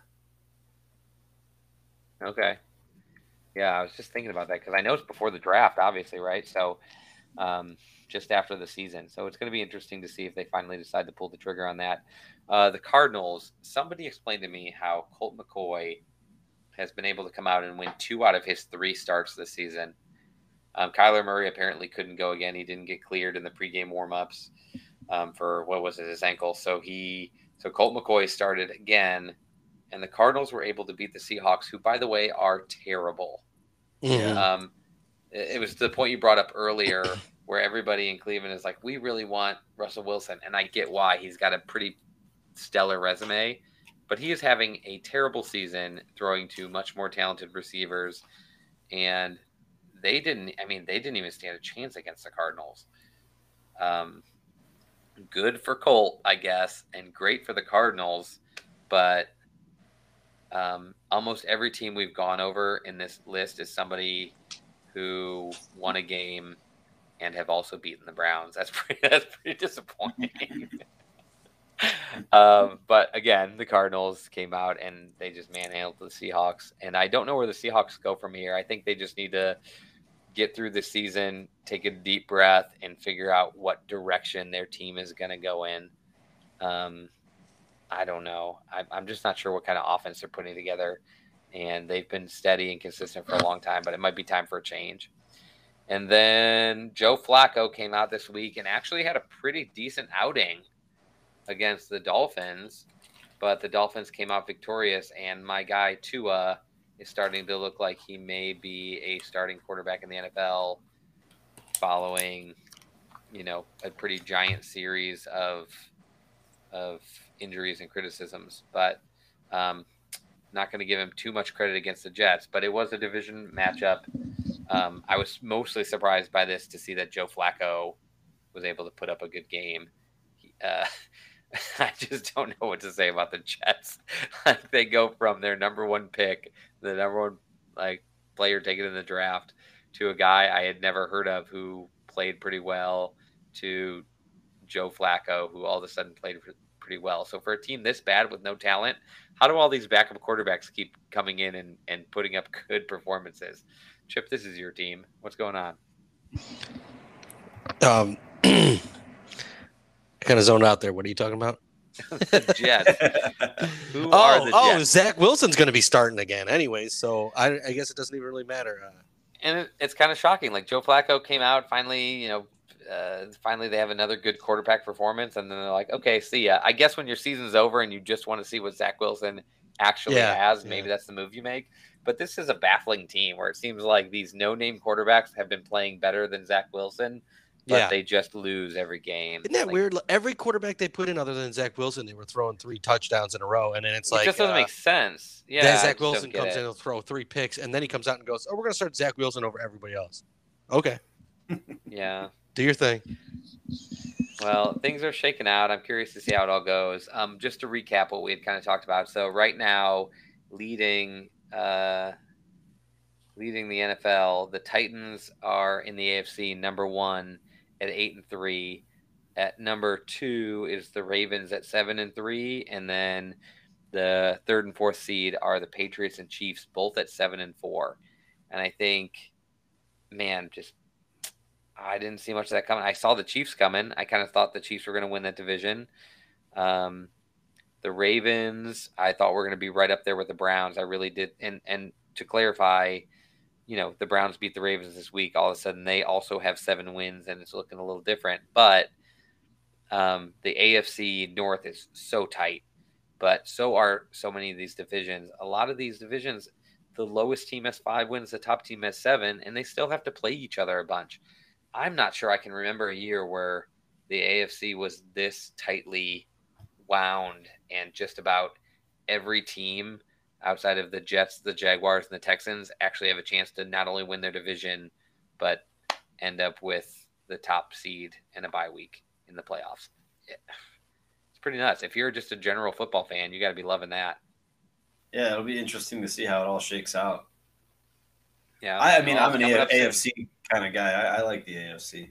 A: Okay. Yeah, I was just thinking about that because I know it's before the draft, obviously, right? So um, just after the season. So it's going to be interesting to see if they finally decide to pull the trigger on that. Uh, the Cardinals, somebody explained to me how Colt McCoy has been able to come out and win two out of his three starts this season. Um, Kyler Murray apparently couldn't go again. He didn't get cleared in the pregame warmups um, for, what was it, his ankle. So he So Colt McCoy started again, and the Cardinals were able to beat the Seahawks, who, by the way, are terrible.
C: Mhm.
A: Um, it, it was the point you brought up earlier where everybody in Cleveland is like, we really want Russell Wilson. And I get why. He's got a pretty stellar resume, but he is having a terrible season throwing to much more talented receivers. And they didn't, I mean, they didn't even stand a chance against the Cardinals. Um, good for Colt, I guess, and great for the Cardinals, but um, almost every team we've gone over in this list is somebody who won a game and have also beaten the Browns. That's pretty, that's pretty disappointing. um, but again, the Cardinals came out and they just manhandled the Seahawks. And I don't know where the Seahawks go from here. I think they just need to get through the season, take a deep breath, and figure out what direction their team is going to go in. Um, I don't know. I, I'm just not sure what kind of offense they're putting together. And they've been steady and consistent for a long time, but it might be time for a change. And then Joe Flacco came out this week and actually had a pretty decent outing against the Dolphins, but the Dolphins came out victorious, and my guy Tua is starting to look like he may be a starting quarterback in the N F L following, you know, a pretty giant series of of injuries and criticisms. But um, not going to give him too much credit against the Jets, but it was a division matchup. Um, I was mostly surprised by this to see that Joe Flacco was able to put up a good game. He, uh, I just don't know what to say about the Jets. Like, they go from their number one pick, the number one like player taken in the draft, to a guy I had never heard of who played pretty well, to Joe Flacco, who all of a sudden played pretty well. So for a team this bad with no talent, how do all these backup quarterbacks keep coming in and, and putting up good performances? Chip, this is your team. What's going on?
C: Um, I kind of zoned out there. What are you talking about?
A: The Jets. Who
C: oh,
A: are the Jets?
C: oh, Zach Wilson's going to be starting again, anyways. So I, I guess it doesn't even really matter. Uh,
A: and it, it's kind of shocking. Like, Joe Flacco came out finally. You know, uh, finally they have another good quarterback performance, and then they're like, okay, see ya. I guess when your season's over and you just want to see what Zach Wilson actually
C: Yeah,
A: has, maybe
C: yeah.
A: that's the move you make. But this is a baffling team where it seems like these no-name quarterbacks have been playing better than Zach Wilson, but
C: Yeah.
A: they just lose every game.
C: Isn't that
A: Like,
C: weird? Every quarterback they put in other than Zach Wilson, they were throwing three touchdowns in a row. And then it's
A: it
C: like
A: just doesn't
C: uh,
A: make sense. Yeah,
C: then
A: I
C: Zach
A: just don't
C: Wilson
A: get
C: comes
A: it.
C: in and throw three picks, and then he comes out and goes, oh, we're going to start Zach Wilson over everybody else. Okay,
A: Yeah.
C: do your thing.
A: Well, things are shaking out. I'm curious to see how it all goes. Um, just to recap what we had kind of talked about. So right now, leading uh, leading the N F L, the Titans are in the A F C number one at eight and three. At number two is the Ravens at seven and three, and then the third and fourth seed are the Patriots and Chiefs, both at seven and four. And I think, man, just I didn't see much of that coming. I saw the Chiefs coming. I kind of thought the Chiefs were going to win that division. Um, the Ravens, I thought were going to be right up there with the Browns. I really did. And and to clarify, you know, the Browns beat the Ravens this week. All of a sudden, they also have seven wins, and it's looking a little different. But um, the A F C North is so tight. But so are so many of these divisions. A lot of these divisions, the lowest team has five wins, the top team has seven, and they still have to play each other a bunch. I'm not sure I can remember a year where the A F C was this tightly wound and just about every team outside of the Jets, the Jaguars, and the Texans actually have a chance to not only win their division, but end up with the top seed and a bye week in the playoffs. It, it's pretty nuts. If you're just a general football fan, you got to be loving that.
B: Yeah, it'll be interesting to see how it all shakes out.
A: Yeah,
B: I, I mean,
A: well,
B: I'm an
A: coming up
B: A
A: soon.
B: F C kind of guy. I, I like the A F C.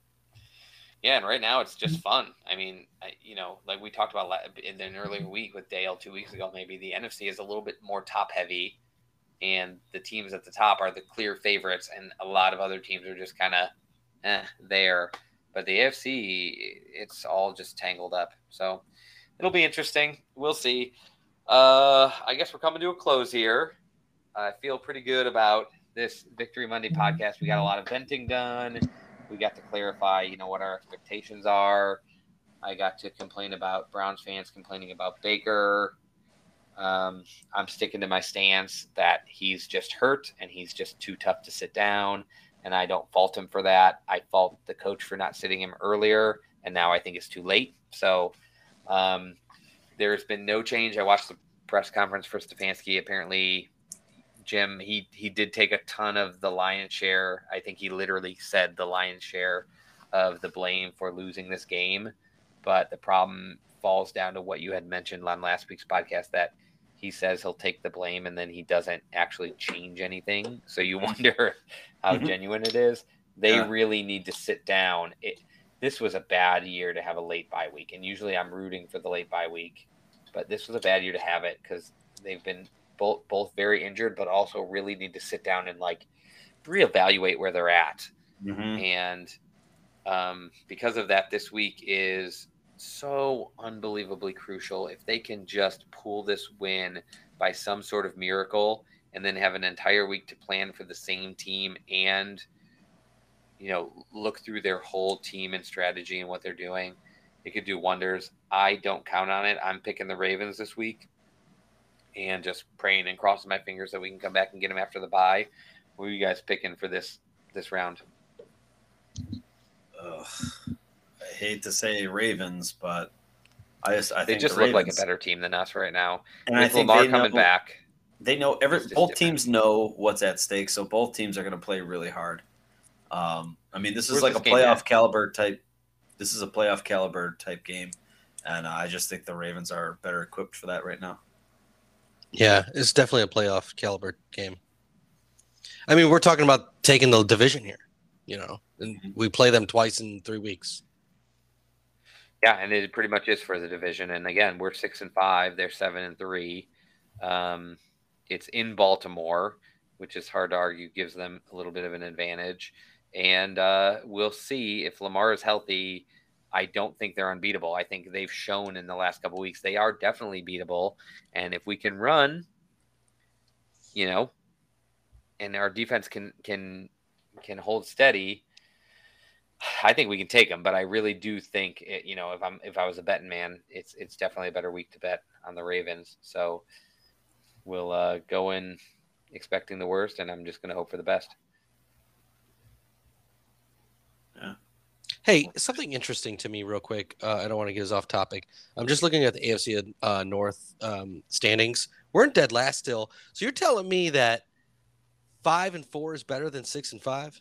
A: Yeah, and right now it's just fun. I mean, I, you know, like we talked about in an earlier week with Dale two weeks ago, maybe the N F C is a little bit more top heavy, and the teams at the top are the clear favorites, and a lot of other teams are just kind of eh, there. But the A F C, it's all just tangled up. So it'll be interesting. We'll see. Uh, I guess we're coming to a close here. I feel pretty good about this Victory Monday podcast. We got a lot of venting done. We got to clarify, you know, what our expectations are. I got to complain about Browns fans complaining about Baker. Um, I'm sticking to my stance that he's just hurt and he's just too tough to sit down, and I don't fault him for that. I fault the coach for not sitting him earlier, and now I think it's too late. So um, there's been no change. I watched the press conference for Stefanski. Apparently, Jim, he, he did take a ton of the lion's share. I think he literally said the lion's share of the blame for losing this game. But the problem falls down to what you had mentioned on last week's podcast, that he says he'll take the blame and then he doesn't actually change anything. So you wonder how
B: Mm-hmm.
A: genuine it is. They
B: Yeah.
A: really need to sit down. It, this was a bad year to have a late bye week. And usually I'm rooting for the late bye week, but this was a bad year to have it because they've been both, both very injured, but also really need to sit down and like reevaluate where they're at.
B: Mhm.
A: And um, because of that, this week is so unbelievably crucial. If they can just pull this win by some sort of miracle and then have an entire week to plan for the same team and, you know, look through their whole team and strategy and what they're doing, it could do wonders. I don't count on it. I'm picking the Ravens this week and just praying and crossing my fingers that we can come back and get them after the bye. What are you guys picking for this this round?
B: Ugh. I hate to say Ravens, but I just I
A: They
B: think
A: just
B: the
A: look like a
B: Ravens-
A: better team than us right now.
B: And I
A: With
B: think
A: Lamar
B: they
A: coming
B: know,
A: back,
B: they know every
A: It's just
B: both
A: different.
B: teams know what's at stake, so both teams are going to play really hard. Um, I mean, this is
A: Where's
B: like
A: this
B: a
A: game
B: playoff
A: at?
B: caliber type. This is a playoff caliber type game, and I just think the Ravens are better equipped for that right now.
C: Yeah, it's definitely a playoff caliber game. I mean, we're talking about taking the division here, you know, and
B: Mhm.
C: we play them twice in three weeks.
A: yeah, and it pretty much is for the division. And again, we're six and five; they're seven and three. Um, it's in Baltimore, which is hard to argue gives them a little bit of an advantage. And uh, we'll see if Lamar is healthy. I don't think they're unbeatable. I think they've shown in the last couple of weeks they are definitely beatable. And if we can run, you know, and our defense can can can hold steady, I think we can take them. But I really do think, it, you know, if I'm if I was a betting man, it's it's definitely a better week to bet on the Ravens. So we'll uh, go in expecting the worst, and I'm just going to hope for the best.
C: Hey, something interesting to me, real quick. Uh, I don't want to get us off topic. I'm just looking at the A F C uh, North um, standings. We're in dead last still. So you're telling me that five and four is better than six and five?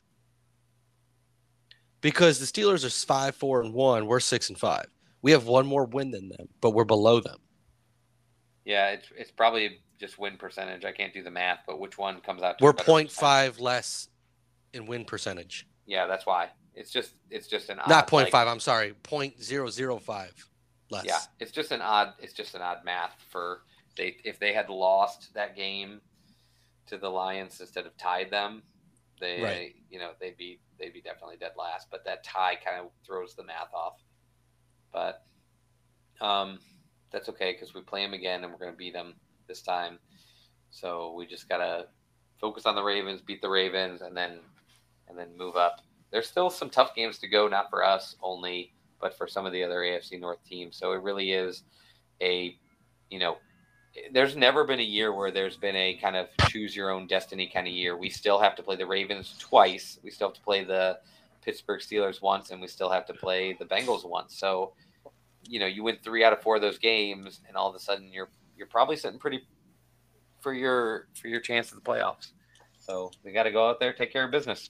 C: Because the Steelers are five, four, and one. We're six and five. We have one more win than them, but we're below them.
A: Yeah, it's it's probably just win percentage. I can't do the math, but which one comes out? To
C: We're
A: a better
C: point
A: percentage?
C: five less in win percentage.
A: Yeah, that's why. It's just it's just an odd,
C: Not point
A: like-
C: five. I'm sorry, point zero zero five less.
A: Yeah, it's just an odd. It's just an odd math for they. If they had lost that game to the Lions instead of tied them, they
C: Right.
A: you know they'd be they'd be definitely dead last. But that tie kind of throws the math off. But um, that's okay because we play them again and we're going to beat them this time. So we just gotta focus on the Ravens, beat the Ravens, and then and then move up. There's still some tough games to go, not for us only, but for some of the other A F C North teams. So it really is a, you know, there's never been a year where there's been a kind of choose your own destiny kind of year. We still have to play the Ravens twice. We still have to play the Pittsburgh Steelers once, and we still have to play the Bengals once. So, you know, you win three out of four of those games, and all of a sudden you're you're probably sitting pretty for your for your chance at the playoffs. So we got to go out there, take care of business.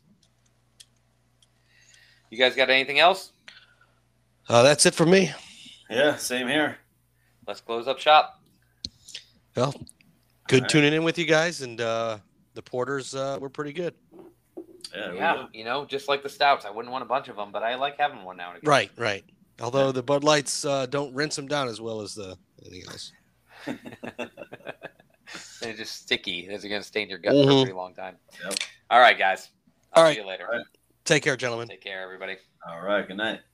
A: You guys got anything else?
C: Uh, that's it for me.
B: Yeah, same here.
A: Let's close up shop.
C: Well, good
B: right.
C: tuning in with you guys, and uh, the Porters uh, were pretty good.
B: Yeah, we
A: Yeah,
B: go.
A: you know, just like the stouts, I wouldn't want a bunch of them, but I like having one now and again.
C: Right, right. Although the Bud Lights uh, don't rinse them down as well as the anything else.
A: They're just sticky. It's going to stain your gut for
C: Mhm.
A: a pretty long time.
B: Yep.
A: All right, guys. I'll
C: All
A: see
C: right.
A: you later.
B: All right.
C: Take care, gentlemen.
A: Take care, everybody.
B: All right. Good night.